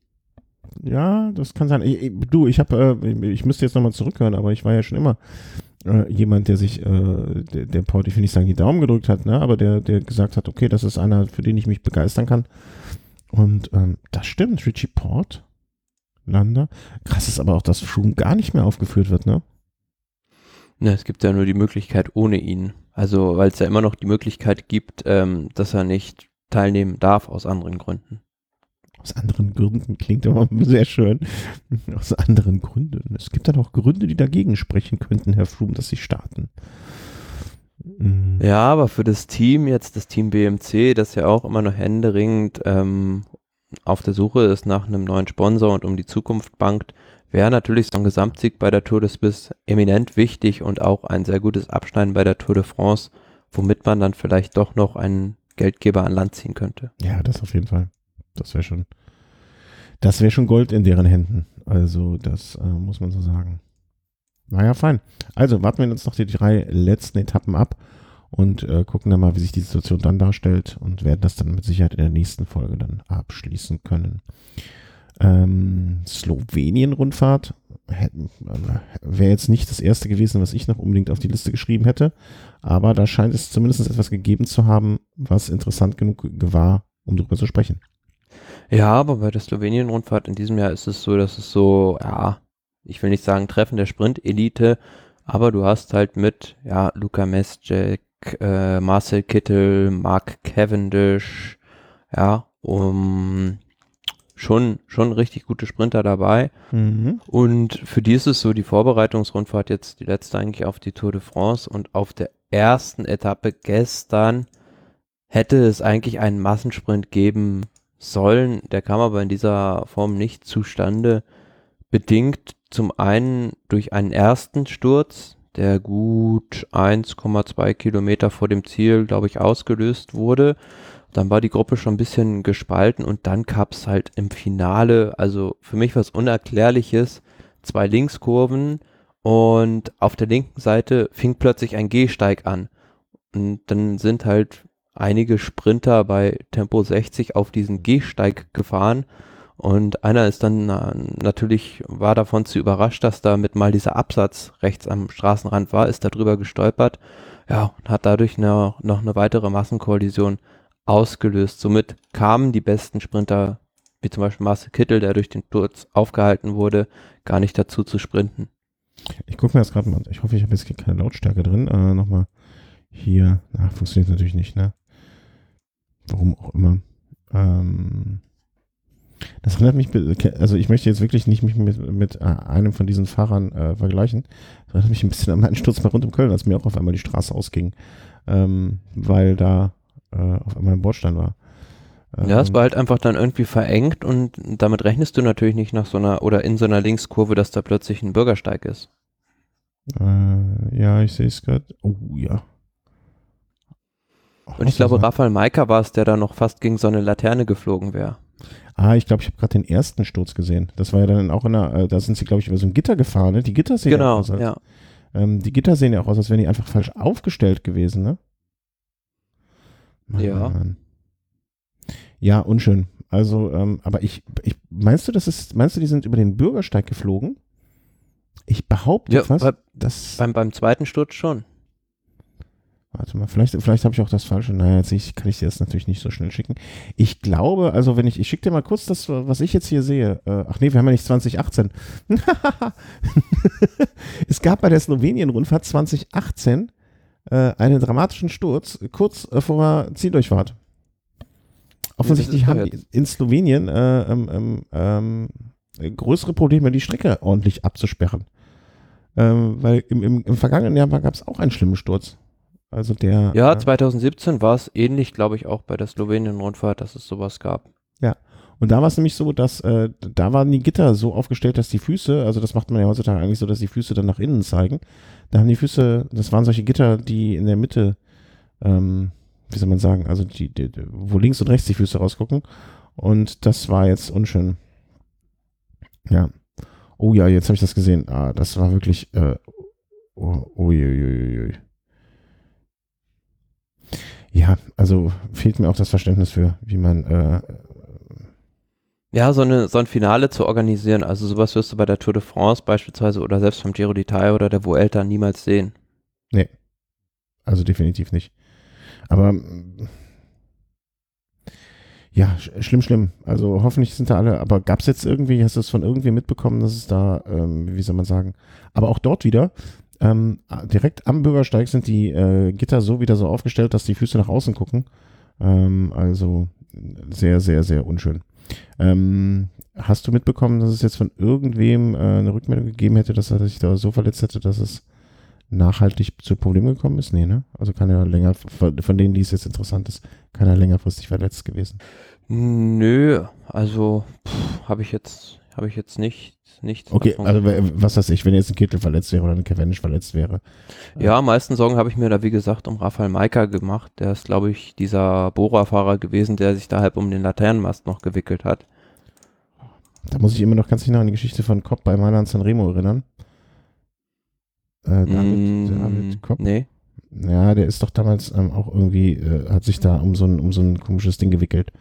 Ja, das kann sein. Ich, ich, du, ich habe, äh, ich müsste jetzt nochmal zurückhören, aber ich war ja schon immer äh, jemand, der sich, äh, der, der Port, ich will nicht sagen, die Daumen gedrückt hat, ne, aber der, der gesagt hat, okay, das ist einer, für den ich mich begeistern kann. Und ähm, das stimmt, Richie Porte. Landa. Krass ist aber auch, dass Froome gar nicht mehr aufgeführt wird, ne? Ne, es gibt ja nur die Möglichkeit ohne ihn. Also, weil es ja immer noch die Möglichkeit gibt, ähm, dass er nicht teilnehmen darf aus anderen Gründen. Aus anderen Gründen klingt aber sehr schön. Aus anderen Gründen. Es gibt dann auch Gründe, die dagegen sprechen könnten, Herr Froome, dass sie starten. Mhm. Ja, aber für das Team jetzt, das Team B M C, das ja auch immer noch händeringend ähm, auf der Suche ist nach einem neuen Sponsor und um die Zukunft bangt, wäre natürlich so ein Gesamtsieg bei der Tour de Suisse eminent wichtig und auch ein sehr gutes Abschneiden bei der Tour de France, womit man dann vielleicht doch noch einen Geldgeber an Land ziehen könnte. Ja, das auf jeden Fall. Das wäre schon, das wäre schon Gold in deren Händen. Also das äh, muss man so sagen. Naja, fein. Also warten wir uns noch die drei letzten Etappen ab und äh, gucken dann mal, wie sich die Situation dann darstellt und werden das dann mit Sicherheit in der nächsten Folge dann abschließen können. Ähm, Slowenien-Rundfahrt äh, wäre jetzt nicht das erste gewesen, was ich noch unbedingt auf die Liste geschrieben hätte, aber da scheint es zumindest etwas gegeben zu haben, was interessant genug war, um darüber zu sprechen. Ja, aber bei der Slowenien-Rundfahrt in diesem Jahr ist es so, dass es so, ja, ich will nicht sagen Treffen der Sprint-Elite, aber du hast halt mit, ja, Luka Mescek, Äh, Marcel Kittel, Mark Cavendish, ja, um schon, schon richtig gute Sprinter dabei. Mhm. Und für die ist es so die Vorbereitungsrundfahrt jetzt, die letzte eigentlich auf die Tour de France und auf der ersten Etappe gestern hätte es eigentlich einen Massensprint geben sollen, der kam aber in dieser Form nicht zustande, bedingt zum einen durch einen ersten Sturz, der gut eins Komma zwei Kilometer vor dem Ziel, glaube ich, ausgelöst wurde. Dann war die Gruppe schon ein bisschen gespalten und dann gab es halt im Finale, also für mich was Unerklärliches, zwei Linkskurven und auf der linken Seite fing plötzlich ein Gehsteig an. Und dann sind halt einige Sprinter bei Tempo sechzig auf diesen Gehsteig gefahren. Und einer ist dann na, natürlich, war davon zu überrascht, dass da mit mal dieser Absatz rechts am Straßenrand war, ist da drüber gestolpert, ja, und hat dadurch noch, noch eine weitere Massenkollision ausgelöst. Somit kamen die besten Sprinter wie zum Beispiel Marcel Kittel, der durch den Sturz aufgehalten wurde, gar nicht dazu zu sprinten. Ich gucke mir das gerade mal an. Ich hoffe, ich habe jetzt keine Lautstärke drin. Äh, Nochmal hier. Na, funktioniert natürlich nicht, ne? Warum auch immer. Ähm, das erinnert mich, also ich möchte jetzt wirklich nicht mich mit, mit einem von diesen Fahrern äh, vergleichen. Das erinnert mich ein bisschen an meinen Sturz bei rund um Köln, als mir auch auf einmal die Straße ausging, ähm, weil da äh, auf einmal ein Bordstein war. Ähm, Ja, es war halt einfach dann irgendwie verengt und damit rechnest du natürlich nicht nach so einer oder in so einer Linkskurve, dass da plötzlich ein Bürgersteig ist. Äh, ja, ich sehe es gerade. Oh ja. Und ich glaube, Rafael Majka war es, der da noch fast gegen so eine Laterne geflogen wäre. Ah, ich glaube, ich habe gerade den ersten Sturz gesehen. Das war ja dann auch in der, äh, da sind sie, glaube ich, über so ein Gitter gefahren, ne? Die Gitter sehen genau, ja auch aus, als, ja. ähm, die Gitter sehen ja auch aus, als wären die einfach falsch aufgestellt gewesen, ne? Mann, Ja. Mann, Mann. Ja, unschön. Also, ähm, aber ich, ich, meinst du, das ist, meinst du, die sind über den Bürgersteig geflogen? Ich behaupte Ja, fast, bei, dass. beim, beim zweiten Sturz schon. Warte mal, vielleicht, vielleicht habe ich auch das Falsche. Naja, jetzt ich, kann ich dir das natürlich nicht so schnell schicken. Ich glaube, also wenn ich, ich schicke dir mal kurz das, was ich jetzt hier sehe. Äh, ach nee, wir haben ja nicht zwanzig achtzehn. Es gab bei der Slowenien-Rundfahrt zwanzig achtzehn äh, einen dramatischen Sturz kurz äh, vor der Zieldurchfahrt. Offensichtlich haben die in Slowenien äh, ähm, ähm, größere Probleme, die Strecke ordentlich abzusperren. Ähm, weil im, im, im vergangenen Jahr gab es auch einen schlimmen Sturz. Also der. Ja, äh, zwanzig siebzehn war es ähnlich, glaube ich, auch bei der Slowenien-Rundfahrt, dass es sowas gab. Ja, und da war es nämlich so, dass äh, da waren die Gitter so aufgestellt, dass die Füße, also das macht man ja heutzutage eigentlich so, dass die Füße dann nach innen zeigen. Da haben die Füße, das waren solche Gitter, die in der Mitte, ähm, wie soll man sagen, also die, die, wo links und rechts die Füße rausgucken. Und das war jetzt unschön. Ja. Oh ja, jetzt habe ich das gesehen. Ah, das war wirklich. Äh, oh, oh, je, je, je. Ja, also fehlt mir auch das Verständnis für, wie man. Äh, Ja, so, eine, so ein Finale zu organisieren, also sowas wirst du bei der Tour de France beispielsweise oder selbst beim Giro d'Italia oder der Vuelta niemals sehen. Nee, also definitiv nicht. Aber ja, sch- schlimm, schlimm. Also hoffentlich sind da alle, aber gab es jetzt irgendwie, hast du es von irgendwie mitbekommen, dass es da, ähm, wie soll man sagen, aber auch dort wieder, ähm, direkt am Bürgersteig sind die äh, Gitter so wieder so aufgestellt, dass die Füße nach außen gucken. Ähm, also sehr, sehr, sehr unschön. Ähm, hast du mitbekommen, dass es jetzt von irgendwem äh, eine Rückmeldung gegeben hätte, dass er sich da so verletzt hätte, dass es nachhaltig zu Problemen gekommen ist? Nee, ne? Also keiner länger, von denen, die es jetzt interessant ist, keiner längerfristig verletzt gewesen. Nö, also habe ich jetzt, habe ich jetzt nicht, nichts Okay, davon also gehört. was weiß ich, wenn jetzt ein Kittel verletzt wäre oder ein Cavendish verletzt wäre. Ja, am meisten Sorgen habe ich mir da, wie gesagt, um Rafael Majka gemacht. Der ist, glaube ich, dieser Bora-Fahrer gewesen, der sich da halb um den Laternenmast noch gewickelt hat. Da muss ich immer noch, kannst du dich noch an die Geschichte von Kopp bei Mailand Sanremo erinnern? Äh, David, Mm, David Kopp? nee. Ja, der ist doch damals ähm, auch irgendwie, äh, hat sich da um so, ein, um so ein komisches Ding gewickelt.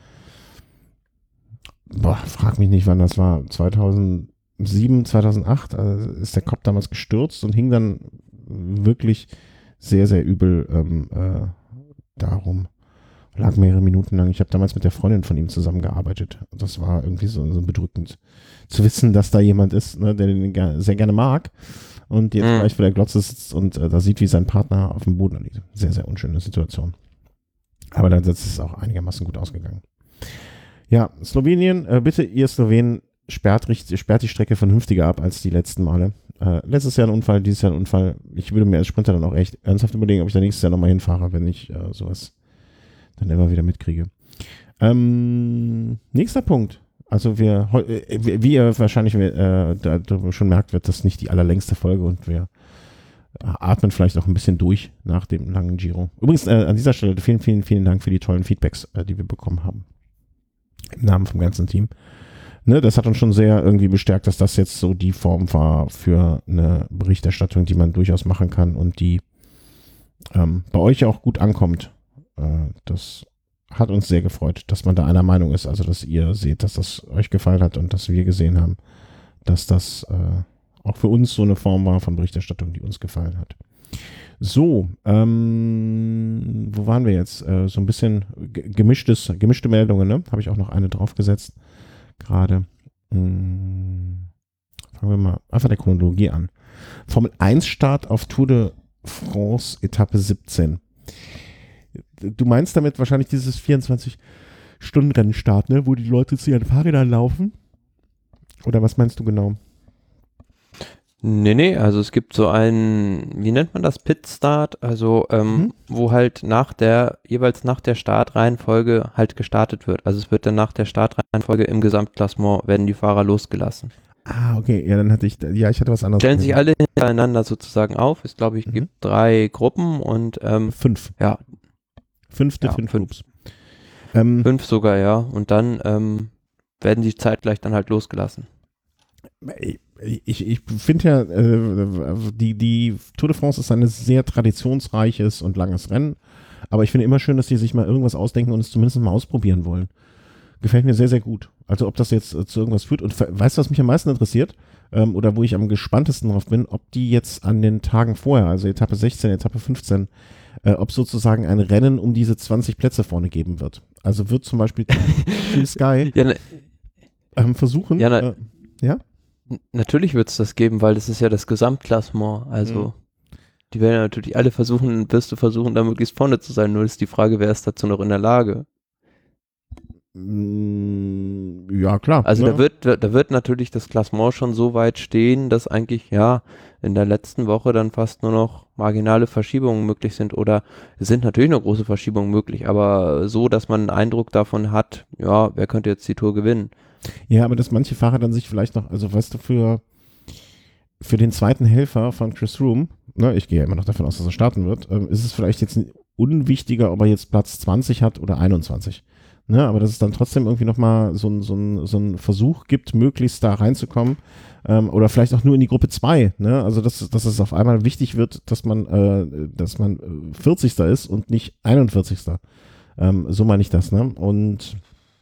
Boah, frag mich nicht, wann das war. zweitausendsieben, zweitausendacht also ist der Kopf damals gestürzt und hing dann wirklich sehr, sehr übel ähm, äh, darum. Lag mehrere Minuten lang. Ich habe damals mit der Freundin von ihm zusammengearbeitet. Das war irgendwie so, so bedrückend zu wissen, dass da jemand ist, ne, der den ger- sehr gerne mag und jetzt Mhm. gleich vor der Glotze sitzt und äh, da sieht, wie sein Partner auf dem Boden liegt. Sehr, sehr unschöne Situation. Aber dann ist es auch einigermaßen gut ausgegangen. Ja, Slowenien, äh, bitte ihr Slowenen sperrt, richt- sperrt die Strecke vernünftiger ab als die letzten Male. Äh, letztes Jahr ein Unfall, dieses Jahr ein Unfall. Ich würde mir als Sprinter dann auch echt ernsthaft überlegen, ob ich da nächstes Jahr nochmal hinfahre, wenn ich äh, sowas dann immer wieder mitkriege. Ähm, nächster Punkt. Also wir, heu- äh, wie wie ihr wahrscheinlich äh, da, da schon merkt, wird das nicht die allerlängste Folge und wir atmen vielleicht auch ein bisschen durch nach dem langen Giro. Übrigens äh, an dieser Stelle vielen, vielen, vielen Dank für die tollen Feedbacks, äh, die wir bekommen haben. Im Namen vom ganzen Team. Ne, das hat uns schon sehr irgendwie bestärkt, dass das jetzt so die Form war für eine Berichterstattung, die man durchaus machen kann und die ähm, bei euch auch gut ankommt. Äh, das hat uns sehr gefreut, dass man da einer Meinung ist, also dass ihr seht, dass das euch gefallen hat und dass wir gesehen haben, dass das äh, auch für uns so eine Form war von Berichterstattung, die uns gefallen hat. So, ähm, wo waren wir jetzt? Äh, so ein bisschen gemischtes, gemischte Meldungen, ne? Habe ich auch noch eine draufgesetzt. gerade. Hm, fangen wir mal einfach der Chronologie an. Formel eins Start auf Tour de France Etappe siebzehn. Du meinst damit wahrscheinlich dieses vierundzwanzig-Stunden-Rennen-Start, ne? Wo die Leute zu ihren Fahrrädern laufen? Oder was meinst du genau? Nee, nee, also es gibt so einen, wie nennt man das, Pit-Start, also ähm, Mhm. wo halt nach der, jeweils nach der Startreihenfolge halt gestartet wird. Also es wird dann nach der Startreihenfolge im Gesamtklassement werden die Fahrer losgelassen. Ah, okay. Ja, dann hatte ich, ja, ich hatte was anderes. Stellen sich alle hintereinander sozusagen auf. Es glaube ich Mhm. gibt drei Gruppen und ähm, Fünf. ja, Fünfte, Ja, fünf fünf. Groups. Ähm, fünf sogar, ja. Und dann ähm, werden die zeitgleich dann halt losgelassen. Ich, ich finde ja, äh, die, die Tour de France ist ein sehr traditionsreiches und langes Rennen, aber ich finde immer schön, dass die sich mal irgendwas ausdenken und es zumindest mal ausprobieren wollen. Gefällt mir sehr, sehr gut. Also ob das jetzt äh, zu irgendwas führt und weißt du, was mich am meisten interessiert ähm, oder wo ich am gespanntesten drauf bin, ob die jetzt an den Tagen vorher, also Etappe sechzehn, Etappe fünfzehn, äh, ob sozusagen ein Rennen um diese zwanzig Plätze vorne geben wird. Also wird zum Beispiel Team Sky Ja, ne, ähm, versuchen, Ja, na- äh, ja? n- natürlich wird es das geben, weil das ist ja das Gesamtklassement. Also die werden ja natürlich alle versuchen, wirst du versuchen, da möglichst vorne zu sein. Nur ist die Frage, wer ist dazu noch in der Lage? Mm, Ja, klar. Also ne? da wird, da wird natürlich das Klassement schon so weit stehen, dass eigentlich, ja, in der letzten Woche dann fast nur noch marginale Verschiebungen möglich sind oder es sind natürlich noch große Verschiebungen möglich, aber so, dass man einen Eindruck davon hat, ja, wer könnte jetzt die Tour gewinnen? Ja, aber dass manche Fahrer dann sich vielleicht noch, also weißt du, für, für den zweiten Helfer von Chris Froome, ne, ich gehe ja immer noch davon aus, dass er starten wird, ähm, ist es vielleicht jetzt unwichtiger, ob er jetzt Platz zwanzig hat oder einundzwanzig. Ne, aber dass es dann trotzdem irgendwie nochmal so ein, so, ein, so ein Versuch gibt, möglichst da reinzukommen. Ähm, oder vielleicht auch nur in die Gruppe zwei. Ne? Also dass, dass es auf einmal wichtig wird, dass man, äh, dass man vierzigster ist und nicht einundvierzigster. Ähm, so meine ich das. Ne? Und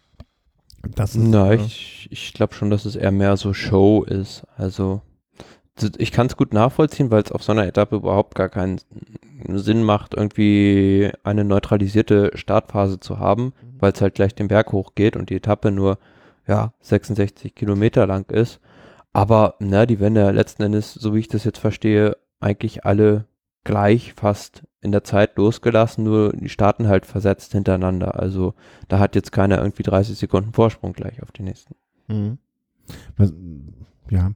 das ist, Na, äh, ich, ich glaube schon, dass es eher mehr so Show ist. Also d- ich kann es gut nachvollziehen, weil es auf so einer Etappe überhaupt gar keinen Sinn macht, irgendwie eine neutralisierte Startphase zu haben, weil es halt gleich den Berg hochgeht und die Etappe nur ja sechsundsechzig Kilometer lang ist. Aber na, die werden ja letzten Endes, so wie ich das jetzt verstehe, eigentlich alle gleich fast in der Zeit losgelassen, nur die starten halt versetzt hintereinander. Also da hat jetzt keiner irgendwie dreißig Sekunden Vorsprung gleich auf die nächsten. Mhm. Was, ja.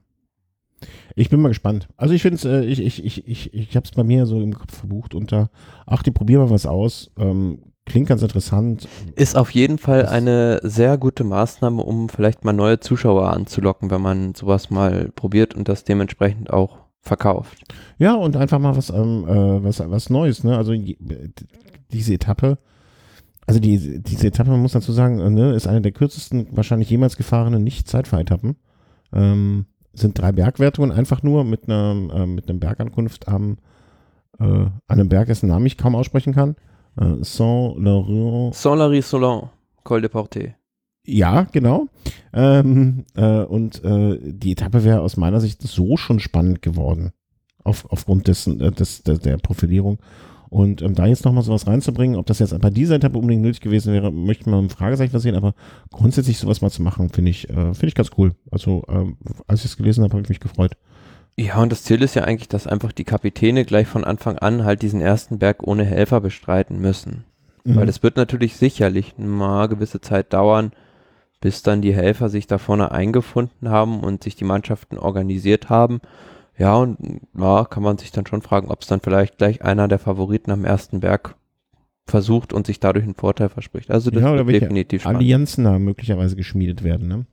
Ich bin mal gespannt. Also ich finde es, äh, ich, ich, ich, ich, ich habe es bei mir so im Kopf verbucht unter, ach, die probieren mal was aus. Ähm, klingt ganz interessant. Ist auf jeden Fall Das- eine sehr gute Maßnahme, um vielleicht mal neue Zuschauer anzulocken, wenn man sowas mal probiert und das dementsprechend auch verkauft. Ja, und einfach mal was, ähm, äh, was, was Neues, ne? Also je, diese Etappe, also die, diese Etappe, man muss dazu sagen, äh, ne, ist eine der kürzesten wahrscheinlich jemals gefahrenen Nicht-Zeitfahretappen. Ähm, sind drei Bergwertungen einfach nur mit einer äh, mit einem Bergankunft am äh, an einem Berg, dessen Namen ich kaum aussprechen kann. Äh, Saint-Laurent. Saint-Lary-Solan, Col de Portet. Ja, genau. Ähm, äh, und äh, die Etappe wäre aus meiner Sicht so schon spannend geworden. Auf, aufgrund dessen, äh, des, der, der Profilierung. Und ähm, da jetzt nochmal sowas reinzubringen, ob das jetzt bei dieser Etappe unbedingt nötig gewesen wäre, möchte man ein Fragezeichen versehen, aber grundsätzlich sowas mal zu machen, finde ich, äh, finde ich ganz cool. Also, ähm, als ich es gelesen habe, habe ich mich gefreut. Ja, und das Ziel ist ja eigentlich, dass einfach die Kapitäne gleich von Anfang an halt diesen ersten Berg ohne Helfer bestreiten müssen. Mhm. Weil es wird natürlich sicherlich mal gewisse Zeit dauern, bis dann die Helfer sich da vorne eingefunden haben und sich die Mannschaften organisiert haben. Ja, und ja, kann man sich dann schon fragen, ob es dann vielleicht gleich einer der Favoriten am ersten Berg versucht und sich dadurch einen Vorteil verspricht. Also das Ja, oder wird welche definitiv spannend. Allianzen da möglicherweise geschmiedet werden, ne?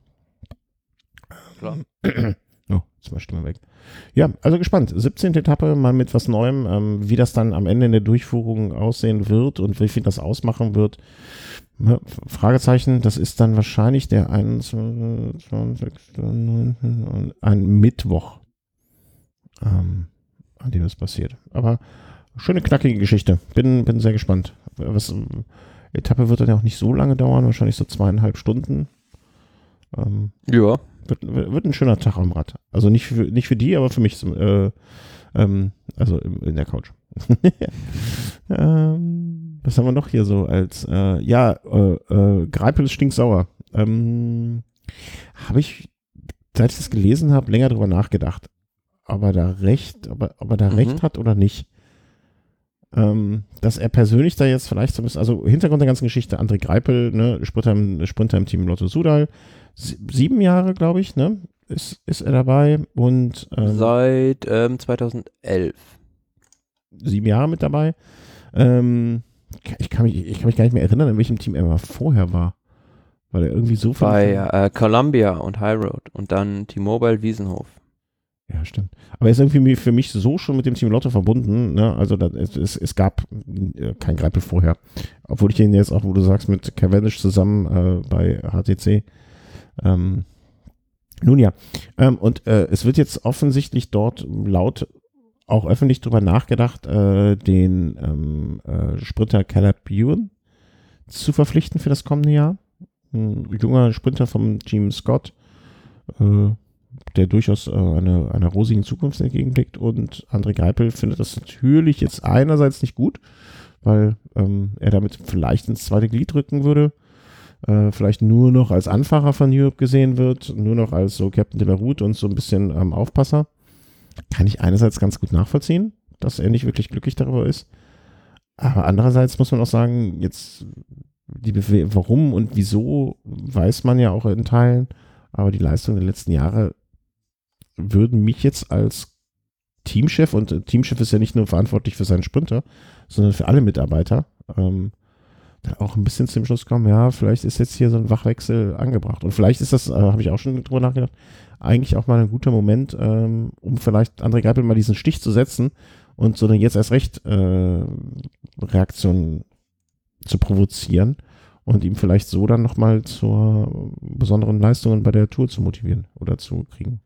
Klar. Oh, jetzt war Stimme weg. Ja, also gespannt. siebzehnte Etappe, mal mit was Neuem, ähm, wie das dann am Ende in der Durchführung aussehen wird und wie viel das ausmachen wird. Ja, Fragezeichen, das ist dann wahrscheinlich der einundzwanzigste ein Mittwoch, ähm, an dem das passiert. Aber schöne, knackige Geschichte. Bin, bin sehr gespannt. Was, Etappe wird dann ja auch nicht so lange dauern, wahrscheinlich so zweieinhalb Stunden. Ähm, Ja, wird, wird ein schöner Tag am Rad. Also nicht für, nicht für die, aber für mich zum, äh, ähm, also in, in der Couch. ähm, was haben wir noch hier so als, äh, ja, äh, äh, Greipel ist stinksauer. Ähm, Habe ich, seit ich das gelesen habe, länger drüber nachgedacht, ob er da recht, ob er, ob er da Mhm. recht hat oder nicht. Ähm, dass er persönlich da jetzt vielleicht so ein bisschen, also Hintergrund der ganzen Geschichte, André Greipel, ne, Sprinter im, Sprinter im Team Lotto Sudal, Sie, sieben Jahre, glaube ich, ne, ist, ist er dabei und ähm, Seit ähm, zweitausendelf. sieben Jahre mit dabei. Ähm, ich, kann mich, ich kann mich gar nicht mehr erinnern, in welchem Team er mal vorher war. Weil er irgendwie so Bei viel. äh, Columbia und High Road und dann T-Mobile Wiesenhof. Ja, stimmt. Aber er ist irgendwie für mich so schon mit dem Team Lotto verbunden. Ne? Also da, es, es, es gab äh, kein Greipel vorher. Obwohl ich ihn jetzt auch, wo du sagst, mit Cavendish zusammen äh, bei H T C. Ähm, nun ja. Ähm, und äh, es wird jetzt offensichtlich dort laut auch öffentlich drüber nachgedacht, äh, den ähm, äh, Sprinter Caleb Ewan zu verpflichten für das kommende Jahr. Ein junger Sprinter vom Team Scott, äh, der durchaus äh, eine, einer rosigen Zukunft entgegenblickt. Und André Greipel findet das natürlich jetzt einerseits nicht gut, weil ähm, er damit vielleicht ins zweite Glied rücken würde, äh, vielleicht nur noch als Anfahrer von Europe gesehen wird, nur noch als so Captain de la Route und so ein bisschen ähm, Aufpasser. Kann ich einerseits ganz gut nachvollziehen, dass er nicht wirklich glücklich darüber ist. Aber andererseits muss man auch sagen, jetzt die Bewe- warum und wieso weiß man ja auch in Teilen, aber die Leistung der letzten Jahre würden mich jetzt als Teamchef, und äh, Teamchef ist ja nicht nur verantwortlich für seinen Sprinter, sondern für alle Mitarbeiter, ähm, dann auch ein bisschen zum Schluss kommen, ja, vielleicht ist jetzt hier so ein Wachwechsel angebracht. Und vielleicht ist das, äh, habe ich auch schon drüber nachgedacht, eigentlich auch mal ein guter Moment, ähm, um vielleicht André Greipel mal diesen Stich zu setzen und so eine jetzt erst recht äh, Reaktion zu provozieren und ihm vielleicht so dann nochmal zur besonderen Leistungen bei der Tour zu motivieren oder zu kriegen.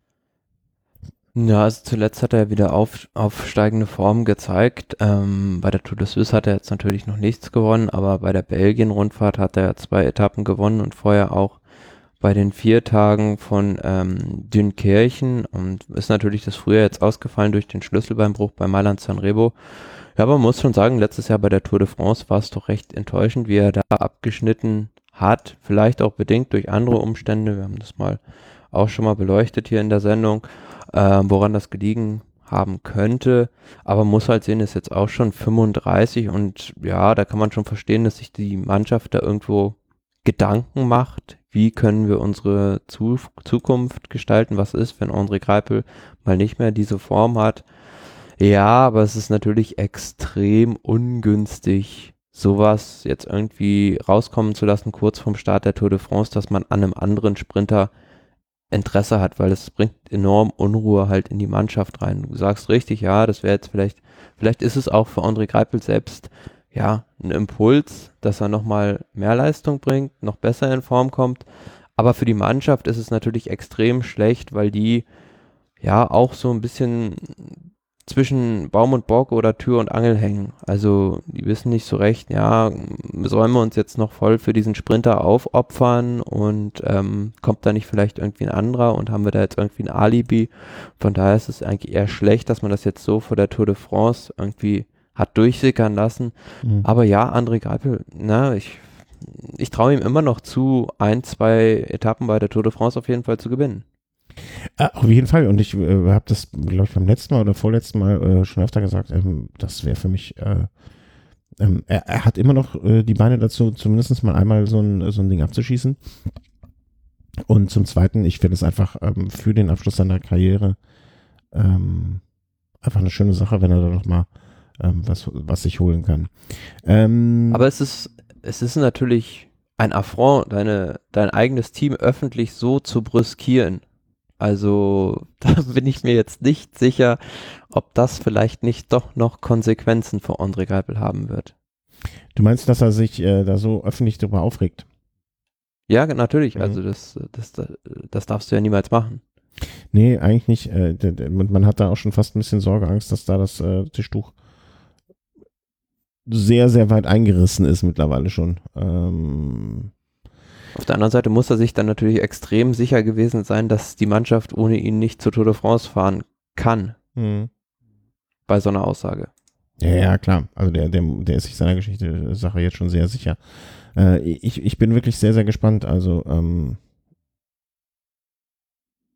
Ja, also zuletzt hat er wieder auf, aufsteigende Form gezeigt. Ähm, bei der Tour de Suisse hat er jetzt natürlich noch nichts gewonnen, aber bei der Belgien-Rundfahrt hat er zwei Etappen gewonnen und vorher auch bei den vier Tagen von ähm, Dünkirchen und ist natürlich das Frühjahr jetzt ausgefallen durch den Schlüsselbeinbruch bei Mailand-Sanremo. Ja, aber man muss schon sagen, letztes Jahr bei der Tour de France war es doch recht enttäuschend, wie er da abgeschnitten hat. Vielleicht auch bedingt durch andere Umstände. Wir haben das mal auch schon mal beleuchtet hier in der Sendung, äh, woran das gelegen haben könnte. Aber man muss halt sehen, ist jetzt auch schon fünfunddreißig und ja, da kann man schon verstehen, dass sich die Mannschaft da irgendwo Gedanken macht, wie können wir unsere Zu- Zukunft gestalten, was ist, wenn André Greipel mal nicht mehr diese Form hat. Ja, aber es ist natürlich extrem ungünstig, sowas jetzt irgendwie rauskommen zu lassen, kurz vorm Start der Tour de France, dass man an einem anderen Sprinter Interesse hat, weil es bringt enorm Unruhe halt in die Mannschaft rein. Du sagst richtig, ja, das wäre jetzt vielleicht, vielleicht ist es auch für André Greipel selbst, ja, ein Impuls, dass er nochmal mehr Leistung bringt, noch besser in Form kommt. Aber für die Mannschaft ist es natürlich extrem schlecht, weil die ja auch so ein bisschen zwischen Baum und Borke oder Tür und Angel hängen. Also die wissen nicht so recht, ja, sollen wir uns jetzt noch voll für diesen Sprinter aufopfern und ähm, kommt da nicht vielleicht irgendwie ein anderer und haben wir da jetzt irgendwie ein Alibi? Von daher ist es eigentlich eher schlecht, dass man das jetzt so vor der Tour de France irgendwie hat durchsickern lassen. Mhm. Aber ja, André Greipel, na, ich, ich traue ihm immer noch zu, ein, zwei Etappen bei der Tour de France auf jeden Fall zu gewinnen. Äh, auf jeden Fall. Und ich äh, habe das, glaube ich, beim letzten Mal oder vorletzten Mal äh, schon öfter gesagt, ähm, das wäre für mich, äh, ähm, er, er hat immer noch äh, die Beine dazu, zumindest mal einmal so ein, so ein Ding abzuschießen. Und zum Zweiten, ich finde es einfach ähm, für den Abschluss seiner Karriere ähm, einfach eine schöne Sache, wenn er da noch mal ähm, was, was sich holen kann. Ähm, Aber es ist, es ist natürlich ein Affront, deine, dein eigenes Team öffentlich so zu brüskieren. Also da bin ich mir jetzt nicht sicher, ob das vielleicht nicht doch noch Konsequenzen für André Greipel haben wird. Du meinst, dass er sich äh, da so öffentlich darüber aufregt? Ja, natürlich. Mhm. Also das, das, das, das darfst du ja niemals machen. Nee, eigentlich nicht. Äh, der, der, man hat da auch schon fast ein bisschen Sorge, Angst, dass da das äh, Tischtuch sehr, sehr weit eingerissen ist mittlerweile schon. Ähm, Auf der anderen Seite muss er sich dann natürlich extrem sicher gewesen sein, dass die Mannschaft ohne ihn nicht zur Tour de France fahren kann. mh. Bei so einer Aussage. Ja, ja, klar. Also der, der, der ist sich seiner Geschichte Sache jetzt schon sehr sicher. Äh, ich, ich bin wirklich sehr, sehr gespannt. Also ähm,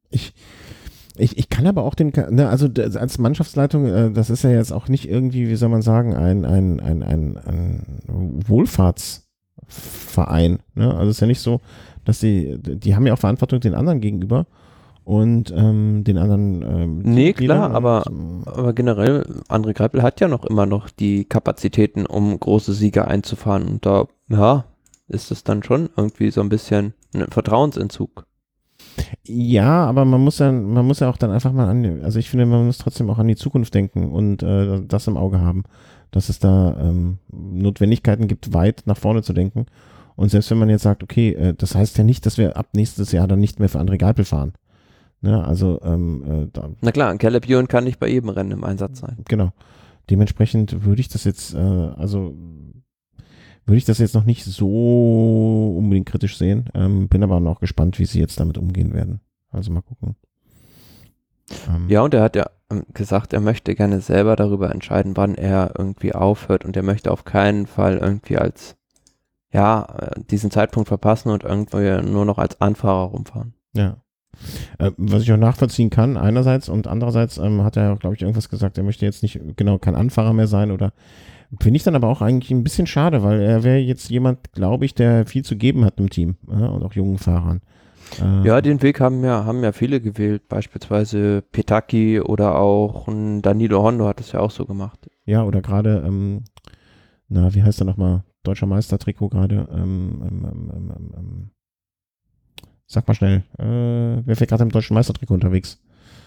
Ich, ich, ich kann aber auch den, ne, also d- als Mannschaftsleitung, äh, das ist ja jetzt auch nicht irgendwie, wie soll man sagen, ein, ein, ein, ein, ein Wohlfahrtsverein. Ne? Also es ist ja nicht so, dass die, die haben ja auch Verantwortung den anderen gegenüber und ähm, den anderen ähm, Nee, klar, Teammitgliedern aber, und, aber generell, André Greipel hat ja noch immer noch die Kapazitäten, um große Siege einzufahren. Und da, ja, ist es dann schon irgendwie so ein bisschen ein Vertrauensentzug. ja, aber man muss ja, man muss ja auch dann einfach mal an, also ich finde, man muss trotzdem auch an die Zukunft denken und äh, das im Auge haben, dass es da ähm, Notwendigkeiten gibt, weit nach vorne zu denken. Und selbst wenn man jetzt sagt, okay, äh, das heißt ja nicht, dass wir ab nächstes Jahr dann nicht mehr für André Geipel fahren. Ne? Also, ähm, äh, da, Na klar, ein Caleb Ewan kann nicht bei jedem Rennen im Einsatz sein. genau. Dementsprechend würde ich das jetzt, äh, also würde ich das jetzt noch nicht so unbedingt kritisch sehen. Ähm, bin aber noch gespannt, wie sie jetzt damit umgehen werden. Also mal gucken. Ähm, Ja, und er hat ja ähm, gesagt, er möchte gerne selber darüber entscheiden, wann er irgendwie aufhört und er möchte auf keinen Fall irgendwie als, ja, äh, diesen Zeitpunkt verpassen und irgendwie nur noch als Anfahrer rumfahren. Ja. Äh, was ich auch nachvollziehen kann, einerseits und andererseits ähm, hat er, glaube ich, irgendwas gesagt, er möchte jetzt nicht genau kein Anfahrer mehr sein oder finde ich dann aber auch eigentlich ein bisschen schade, weil er wäre jetzt jemand, glaube ich, der viel zu geben hat im Team äh, und auch jungen Fahrern. Äh, Ja, den Weg haben ja, haben ja viele gewählt, beispielsweise Petaki oder auch ein Danilo Hondo hat es ja auch so gemacht. Ja, oder gerade, ähm, na, wie heißt er nochmal? Deutscher Meistertrikot gerade. Ähm, ähm, ähm, ähm, ähm, sag mal schnell, äh, wer fährt gerade im deutschen Meistertrikot unterwegs?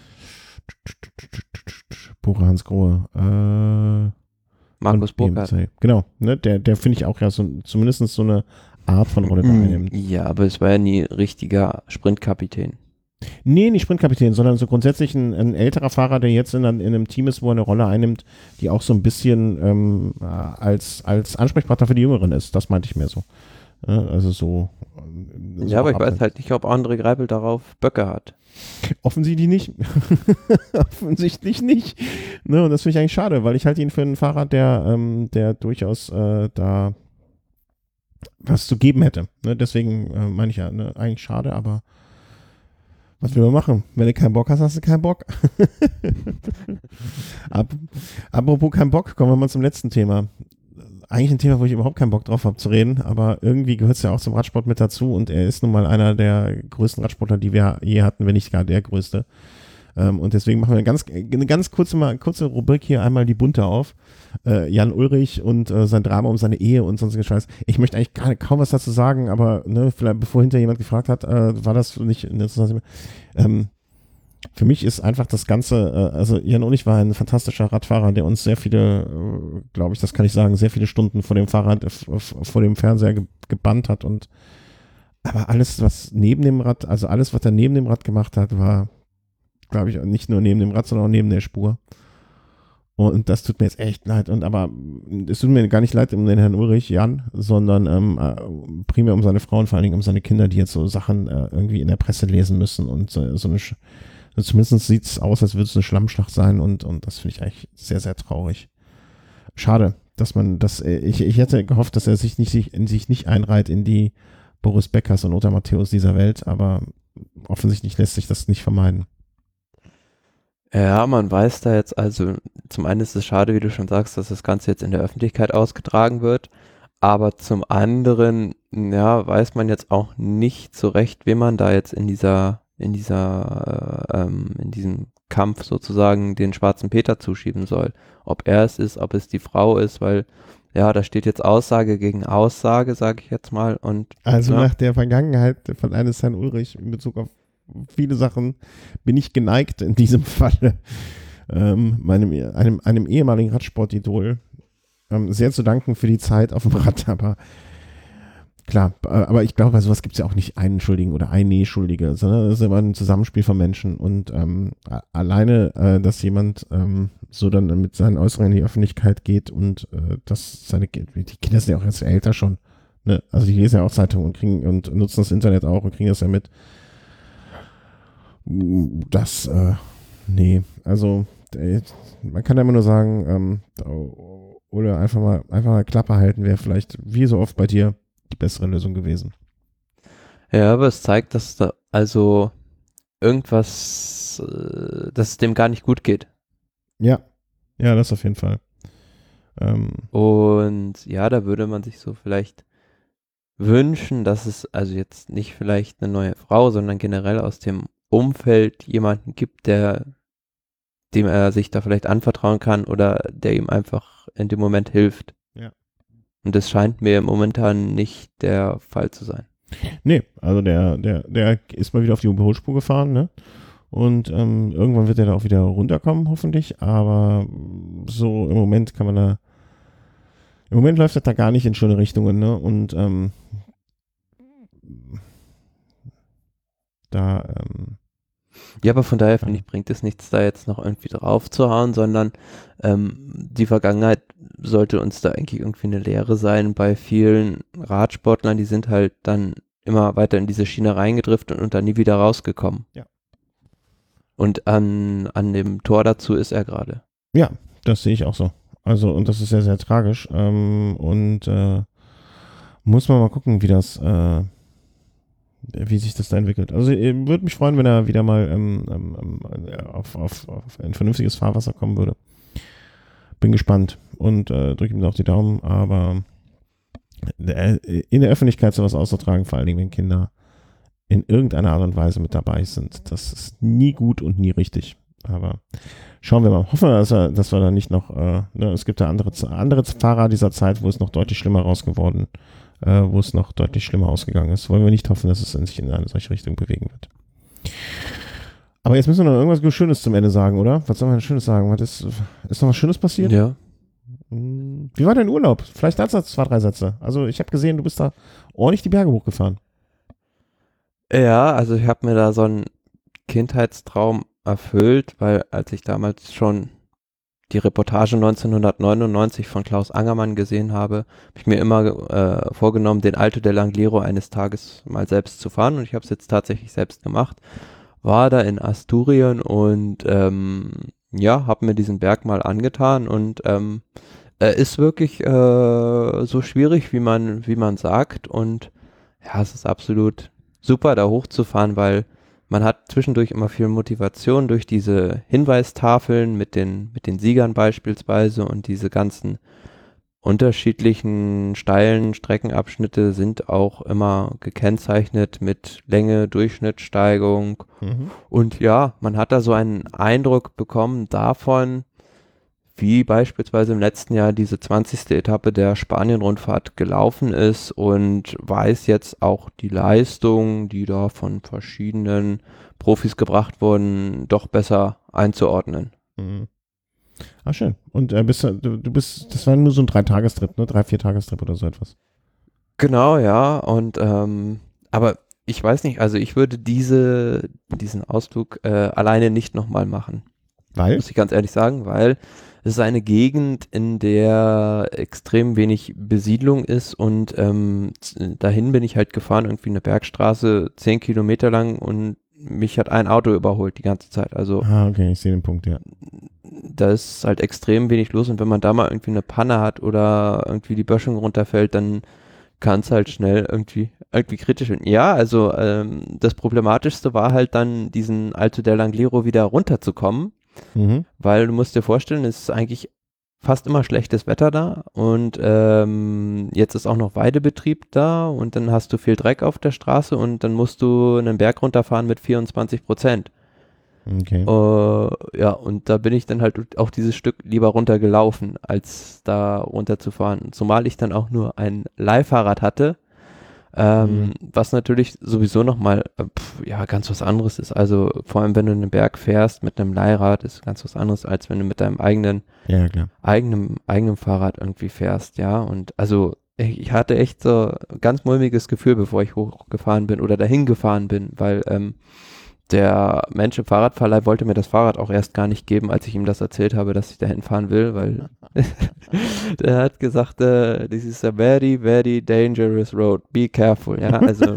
Bora Hans Grohe. Äh, Markus Burkhardt. Genau, ne, der, der finde ich auch ja so, zumindest so eine Art von Rolle da einnimmt. Ja, aber es war ja nie richtiger Sprintkapitän. Nee, nicht Sprintkapitän, sondern so grundsätzlich ein, ein älterer Fahrer, der jetzt in, in einem Team ist, wo er eine Rolle einnimmt, die auch so ein bisschen ähm, als, als Ansprechpartner für die Jüngeren ist. Das meinte ich mir so. Ja, also so. so Ja, aber ich abseits. weiß halt nicht, ob André Greipel darauf Böcke hat. Offensichtlich nicht. Offensichtlich nicht. Ne, und das finde ich eigentlich schade, weil ich halte ihn für einen Fahrer, der, ähm, der durchaus äh, da was zu geben hätte. Ne, deswegen äh, meine ich ja, ne, eigentlich schade, aber was will man machen? Wenn du keinen Bock hast, hast du keinen Bock. Ab, apropos keinen Bock, kommen wir mal zum letzten Thema. Eigentlich ein Thema, wo ich überhaupt keinen Bock drauf habe zu reden, aber irgendwie gehört es ja auch zum Radsport mit dazu und er ist nun mal einer der größten Radsportler, die wir je hatten, wenn nicht gar der größte. Ähm, und deswegen machen wir eine ganz, eine ganz kurze, mal, kurze Rubrik hier einmal die Bunte auf. Äh, Jan Ullrich und äh, sein Drama um seine Ehe und sonstigen Scheiß. Ich möchte eigentlich gar, kaum was dazu sagen, aber ne, vielleicht bevor hinter jemand gefragt hat, äh, war das nicht ähm, für mich ist einfach das Ganze, äh, also Jan Ullrich war ein fantastischer Radfahrer, der uns sehr viele, äh, glaube ich, das kann ich sagen, sehr viele Stunden vor dem Fahrrad, äh, vor dem Fernseher ge gebannt hat und aber alles, was neben dem Rad, also alles, was er neben dem Rad gemacht hat, war, glaube ich, nicht nur neben dem Rad, sondern auch neben der Spur. Und das tut mir jetzt echt leid. Und aber es tut mir gar nicht leid um den Herrn Ulrich, Jan, sondern ähm, äh, primär um seine Frau und vor allen Dingen um seine Kinder, die jetzt so Sachen äh, irgendwie in der Presse lesen müssen. Und so, so eine, Sch also zumindest sieht es aus, als würde es eine Schlammschlacht sein. Und, und das finde ich eigentlich sehr, sehr traurig. Schade, dass man das, äh, ich, ich hätte gehofft, dass er sich nicht, sich, in sich nicht einreiht in die Boris Beckers und Lothar Matthäus dieser Welt, aber offensichtlich lässt sich das nicht vermeiden. Ja, man weiß da jetzt, also zum einen ist es schade, wie du schon sagst, dass das Ganze jetzt in der Öffentlichkeit ausgetragen wird, aber zum anderen, ja, weiß man jetzt auch nicht so recht, wem man da jetzt in dieser, in dieser, äh, ähm, in diesem Kampf sozusagen den schwarzen Peter zuschieben soll. Ob er es ist, ob es die Frau ist, weil, ja, da steht jetzt Aussage gegen Aussage, sage ich jetzt mal. Und also ja. nach der Vergangenheit von eines Herrn Ulrich in Bezug auf viele Sachen bin ich geneigt, in diesem Falle ähm, meinem, einem, einem ehemaligen Radsportidol ähm, sehr zu danken für die Zeit auf dem Rad, aber klar, äh, aber ich glaube, bei sowas gibt es ja auch nicht einen Schuldigen oder eine Schuldige, sondern es ist immer ein Zusammenspiel von Menschen und ähm, alleine, äh, dass jemand ähm, so dann mit seinen Äußerungen in die Öffentlichkeit geht und äh, dass seine, die Kinder sind ja auch jetzt älter schon, ne? Also die lesen ja auch Zeitungen und kriegen und nutzen das Internet auch und kriegen das ja mit. Das, äh, nee, also äh, man kann ja immer nur sagen, ähm, oder einfach mal, einfach mal Klappe halten wäre vielleicht, wie so oft bei dir, die bessere Lösung gewesen. Ja, aber es zeigt, dass da, also irgendwas, äh, dass es dem gar nicht gut geht. Ja, ja, das auf jeden Fall. Ähm, Und ja, da würde man sich so vielleicht wünschen, dass es also jetzt nicht vielleicht eine neue Frau, sondern generell aus dem Umfeld jemanden gibt, der, dem er sich da vielleicht anvertrauen kann oder der ihm einfach in dem Moment hilft. Ja. Und das scheint mir momentan nicht der Fall zu sein. Nee, also der, der, der ist mal wieder auf die Überholspur gefahren, ne? Und ähm, irgendwann wird er da auch wieder runterkommen, hoffentlich. Aber so im Moment kann man da, im Moment läuft das da gar nicht in schöne Richtungen, ne? Und ähm, da, ähm, Ja, aber von daher finde Ja. ich, bringt es nichts, da jetzt noch irgendwie drauf zu hauen, sondern ähm, die Vergangenheit sollte uns da eigentlich irgendwie eine Lehre sein. Bei vielen Radsportlern, die sind halt dann immer weiter in diese Schiene reingedriftet und dann nie wieder rausgekommen. Ja. Und an, an dem Tor dazu ist er gerade. ja, das sehe ich auch so. Also, und das ist sehr, sehr tragisch. Ähm, und äh, muss man mal gucken, wie das, äh, wie sich das da entwickelt. Also, würde mich freuen, wenn er wieder mal ähm, ähm, auf, auf, auf ein vernünftiges Fahrwasser kommen würde. Bin gespannt und äh, drücke ihm auch die Daumen, aber in der Öffentlichkeit sowas auszutragen, vor allen Dingen, wenn Kinder in irgendeiner Art und Weise mit dabei sind, das ist nie gut und nie richtig. Aber schauen wir mal. Hoffen wir, dass wir, dass wir da nicht noch, äh, ne, es gibt ja andere, andere Fahrer dieser Zeit, wo es noch deutlich schlimmer raus geworden, äh, wo es noch deutlich schlimmer ausgegangen ist. Wollen wir nicht hoffen, dass es sich in eine solche Richtung bewegen wird. Aber jetzt müssen wir noch irgendwas Schönes zum Ende sagen, oder? Was soll man denn Schönes sagen? Was ist, ist noch was Schönes passiert? Ja. Wie war dein Urlaub? Vielleicht dazu zwei, drei Sätze. Also ich habe gesehen, du bist da ordentlich die Berge hochgefahren. Ja, also ich habe mir da so einen Kindheitstraum erfüllt, weil als ich damals schon die Reportage neunzehnhundertneunundneunzig von Klaus Angermann gesehen habe, habe ich mir immer äh, vorgenommen, den Alto del Angliru eines Tages mal selbst zu fahren und ich habe es jetzt tatsächlich selbst gemacht. War da in Asturien und ähm, ja, habe mir diesen Berg mal angetan und ähm, er ist wirklich äh, so schwierig, wie man, wie man sagt und ja, es ist absolut super, da hochzufahren, weil man hat zwischendurch immer viel Motivation durch diese Hinweistafeln mit den, mit den Siegern beispielsweise und diese ganzen unterschiedlichen steilen Streckenabschnitte sind auch immer gekennzeichnet mit Länge, Durchschnittssteigung Mhm. und ja, man hat da so einen Eindruck bekommen davon, wie beispielsweise im letzten Jahr diese zwanzigste Etappe der Spanien-Rundfahrt gelaufen ist und weiß jetzt auch die Leistung, die da von verschiedenen Profis gebracht wurden, doch besser einzuordnen. Mhm. Ah, schön. Und äh, bist, du, du bist, das war nur so ein Drei-Tagestrip, ne? Drei-, Vier-Tagestrip oder so etwas. Genau, ja. Und ähm, aber ich weiß nicht, also ich würde diese, diesen Ausflug äh, alleine nicht nochmal machen. Weil? Muss ich ganz ehrlich sagen, weil es ist eine Gegend, in der extrem wenig Besiedlung ist und ähm, z- dahin bin ich halt gefahren, irgendwie eine Bergstraße, zehn Kilometer lang und mich hat ein Auto überholt die ganze Zeit. Also Ah, okay, ich sehe den Punkt, ja. da ist halt extrem wenig los und wenn man da mal irgendwie eine Panne hat oder irgendwie die Böschung runterfällt, dann kann es halt schnell irgendwie, irgendwie kritisch werden. Ja, also ähm, das Problematischste war halt dann, diesen Alto del Angliru wieder runterzukommen, Mhm. weil du musst dir vorstellen, es ist eigentlich fast immer schlechtes Wetter da und ähm, jetzt ist auch noch Weidebetrieb da und dann hast du viel Dreck auf der Straße und dann musst du einen Berg runterfahren mit vierundzwanzig Prozent. Okay. Äh, ja, und da bin ich dann halt auch dieses Stück lieber runtergelaufen, als da runterzufahren. Zumal ich dann auch nur ein Leihfahrrad hatte, ähm, Mhm. was natürlich sowieso nochmal, äh, pf, ja, ganz was anderes ist. Also vor allem, wenn du einen Berg fährst mit einem Leihrad, ist ganz was anderes, als wenn du mit deinem eigenen, Ja, klar. eigenen, eigenen Fahrrad irgendwie fährst, ja. Und also ich, ich hatte echt so ein ganz mulmiges Gefühl, bevor ich hochgefahren bin oder dahin gefahren bin, weil ähm, der Mensch im Fahrradverleih wollte mir das Fahrrad auch erst gar nicht geben, als ich ihm das erzählt habe, dass ich dahin fahren will, weil der hat gesagt, äh, this is a very, very dangerous road, be careful, ja, also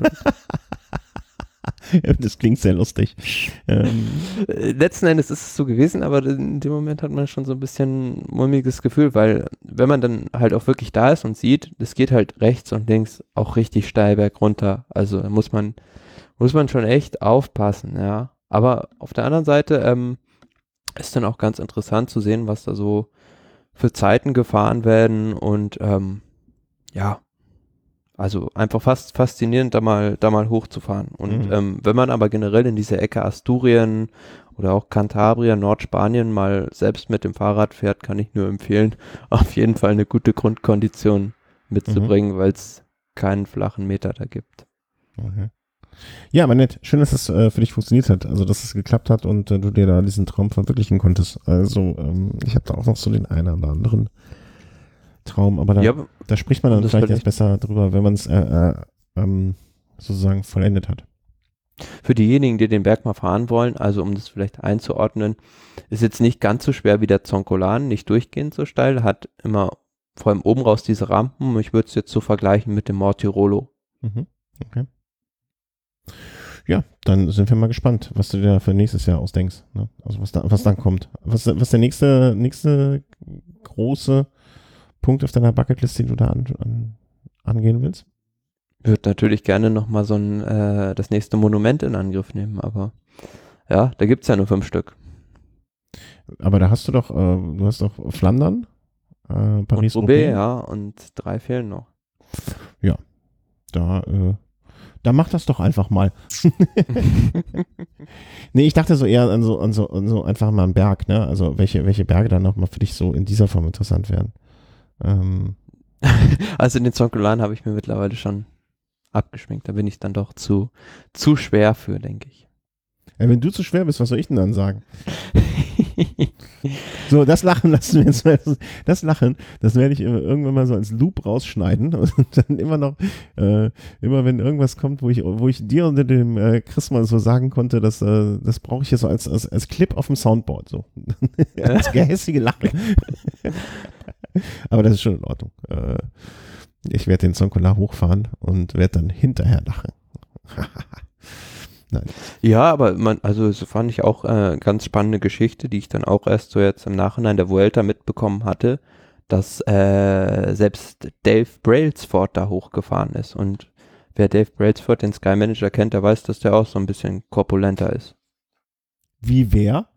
Das klingt sehr lustig. Ähm, äh, letzten Endes ist es so gewesen, aber in dem Moment hat man schon so ein bisschen mulmiges Gefühl, weil wenn man dann halt auch wirklich da ist und sieht, es geht halt rechts und links auch richtig steil bergunter, also da muss man muss man schon echt aufpassen, ja. Aber auf der anderen Seite ähm, ist dann auch ganz interessant zu sehen, was da so für Zeiten gefahren werden und ähm, ja, also einfach fast faszinierend, da mal, da mal hochzufahren. Und Mhm. ähm, wenn man aber generell in diese Ecke Asturien oder auch Cantabria, Nordspanien mal selbst mit dem Fahrrad fährt, kann ich nur empfehlen, auf jeden Fall eine gute Grundkondition mitzubringen, weil es keinen flachen Meter da gibt. Okay. Ja, aber nett. Schön, dass es äh, für dich funktioniert hat. Also, dass es geklappt hat und äh, du dir da diesen Traum verwirklichen konntest. Also, ähm, ich habe da auch noch so den einen oder anderen Traum, aber da, Ja, da spricht man dann das vielleicht vielleicht- erst besser drüber, wenn man es äh, äh, ähm, sozusagen vollendet hat. Für diejenigen, die den Berg mal fahren wollen, also um das vielleicht einzuordnen, ist jetzt nicht ganz so schwer wie der Zoncolan, nicht durchgehend so steil, hat immer vor allem oben raus diese Rampen. Ich würde es jetzt so vergleichen mit dem Mortirolo. Mhm. Okay. Ja, dann sind wir mal gespannt, was du dir für nächstes Jahr ausdenkst. Ne? Also was da, was dann kommt. Was, was der nächste, nächste große Punkt auf deiner Bucketlist, den du da an, an, angehen willst? Ich würde natürlich gerne nochmal so ein, äh, das nächste Monument in Angriff nehmen, aber ja, da gibt es ja nur fünf Stück. Aber da hast du doch, äh, du hast doch Flandern, äh, Paris, Und Roubaix, ja, und drei fehlen noch. Da, äh, da mach das doch einfach mal. Nee, ich dachte so eher an so, an so, an so einfach mal einen Berg, ne? Also welche, welche Berge dann nochmal für dich so in dieser Form interessant wären. Ähm, Also den Zoncolan habe ich mir mittlerweile schon abgeschminkt. Da bin ich dann doch zu, zu schwer für, denke ich. ja, wenn du zu schwer bist, was soll ich denn dann sagen? So, das Lachen lassen wir jetzt mal, das Lachen, das werde ich irgendwann mal so als Loop rausschneiden und dann immer noch, äh, immer wenn irgendwas kommt, wo ich, wo ich dir unter dem äh, Chris mal so sagen konnte, dass, äh, das brauche ich hier so als, als, als Clip auf dem Soundboard, so. Als gehässige Lachen. Aber das ist schon in Ordnung. Äh, ich werde den Zoncolan hochfahren und werde dann hinterher lachen. Nein. Ja, aber man, also das fand ich auch äh, ganz spannende Geschichte, die ich dann auch erst so jetzt im Nachhinein der Vuelta mitbekommen hatte, dass äh, selbst Dave Brailsford da hochgefahren ist. Und wer Dave Brailsford, den Sky Manager kennt, der weiß, dass der auch so ein bisschen korpulenter ist. Wie wer?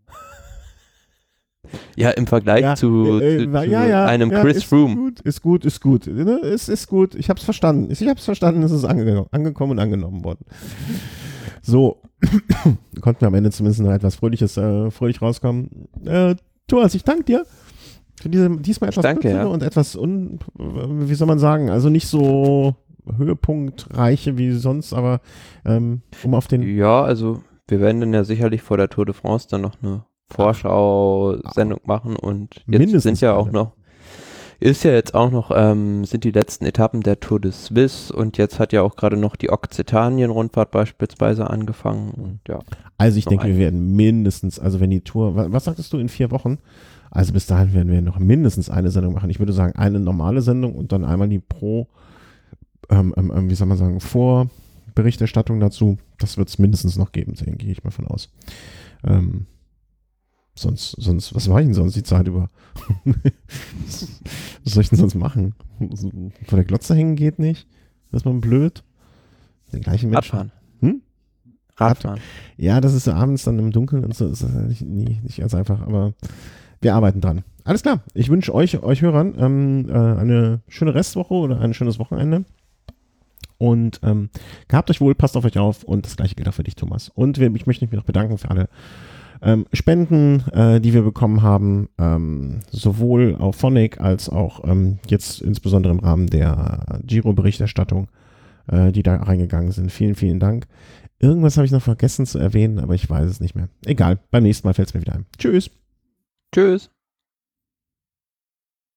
Ja, im Vergleich Ja, zu, äh, zu, äh, zu ja, ja, einem ja, Chris ist Froome. Gut, ist gut, ist gut. Ne? Ist, ist gut. Ich hab's verstanden. Ich hab's verstanden, es ist ange angekommen und angenommen worden. So, konnten wir am Ende zumindest noch etwas Fröhliches, äh, fröhlich rauskommen. Äh, Thomas, ich danke dir für diese diesmal etwas Danke, kürzere ja. und etwas, un, wie soll man sagen, also nicht so höhepunktreiche wie sonst, aber ähm, um auf den Ja, also wir werden dann ja sicherlich vor der Tour de France dann noch eine Vorschau-Sendung machen und jetzt Mindestens sind ja auch eine. noch, ist ja jetzt auch noch, ähm, sind die letzten Etappen der Tour de Suisse und jetzt hat ja auch gerade noch die Okzitanien-Rundfahrt beispielsweise angefangen und ja. Also ich Noch denke, ein. wir werden mindestens, also wenn die Tour, was, was sagtest du, in vier Wochen? Also bis dahin werden wir noch mindestens eine Sendung machen. Ich würde sagen, eine normale Sendung und dann einmal die Pro, ähm, ähm, wie soll man sagen, Vorberichterstattung dazu. Das wird es mindestens noch geben, deswegen gehe ich mal von aus. Ähm, sonst, sonst, was war ich denn sonst die Zeit über? Was soll ich denn sonst machen? Vor der Glotze hängen geht nicht? Das ist man blöd? Den gleichen Menschen. Radfahren. Hm? Radfahren. Ja, das ist so abends dann im Dunkeln und so, ist nicht, nie, nicht ganz einfach, aber wir arbeiten dran. Alles klar, ich wünsche euch, euch Hörern ähm, äh, eine schöne Restwoche oder ein schönes Wochenende und ähm, gehabt euch wohl, passt auf euch auf und das gleiche gilt auch für dich, Thomas. Und wir, ich möchte mich noch bedanken für alle ähm, Spenden, äh, die wir bekommen haben, ähm, sowohl auf Phonic als auch ähm, jetzt insbesondere im Rahmen der Giro-Berichterstattung, äh, die da reingegangen sind. Vielen, vielen Dank. Irgendwas habe ich noch vergessen zu erwähnen, aber ich weiß es nicht mehr. Egal, beim nächsten Mal fällt es mir wieder ein. Tschüss. Tschüss.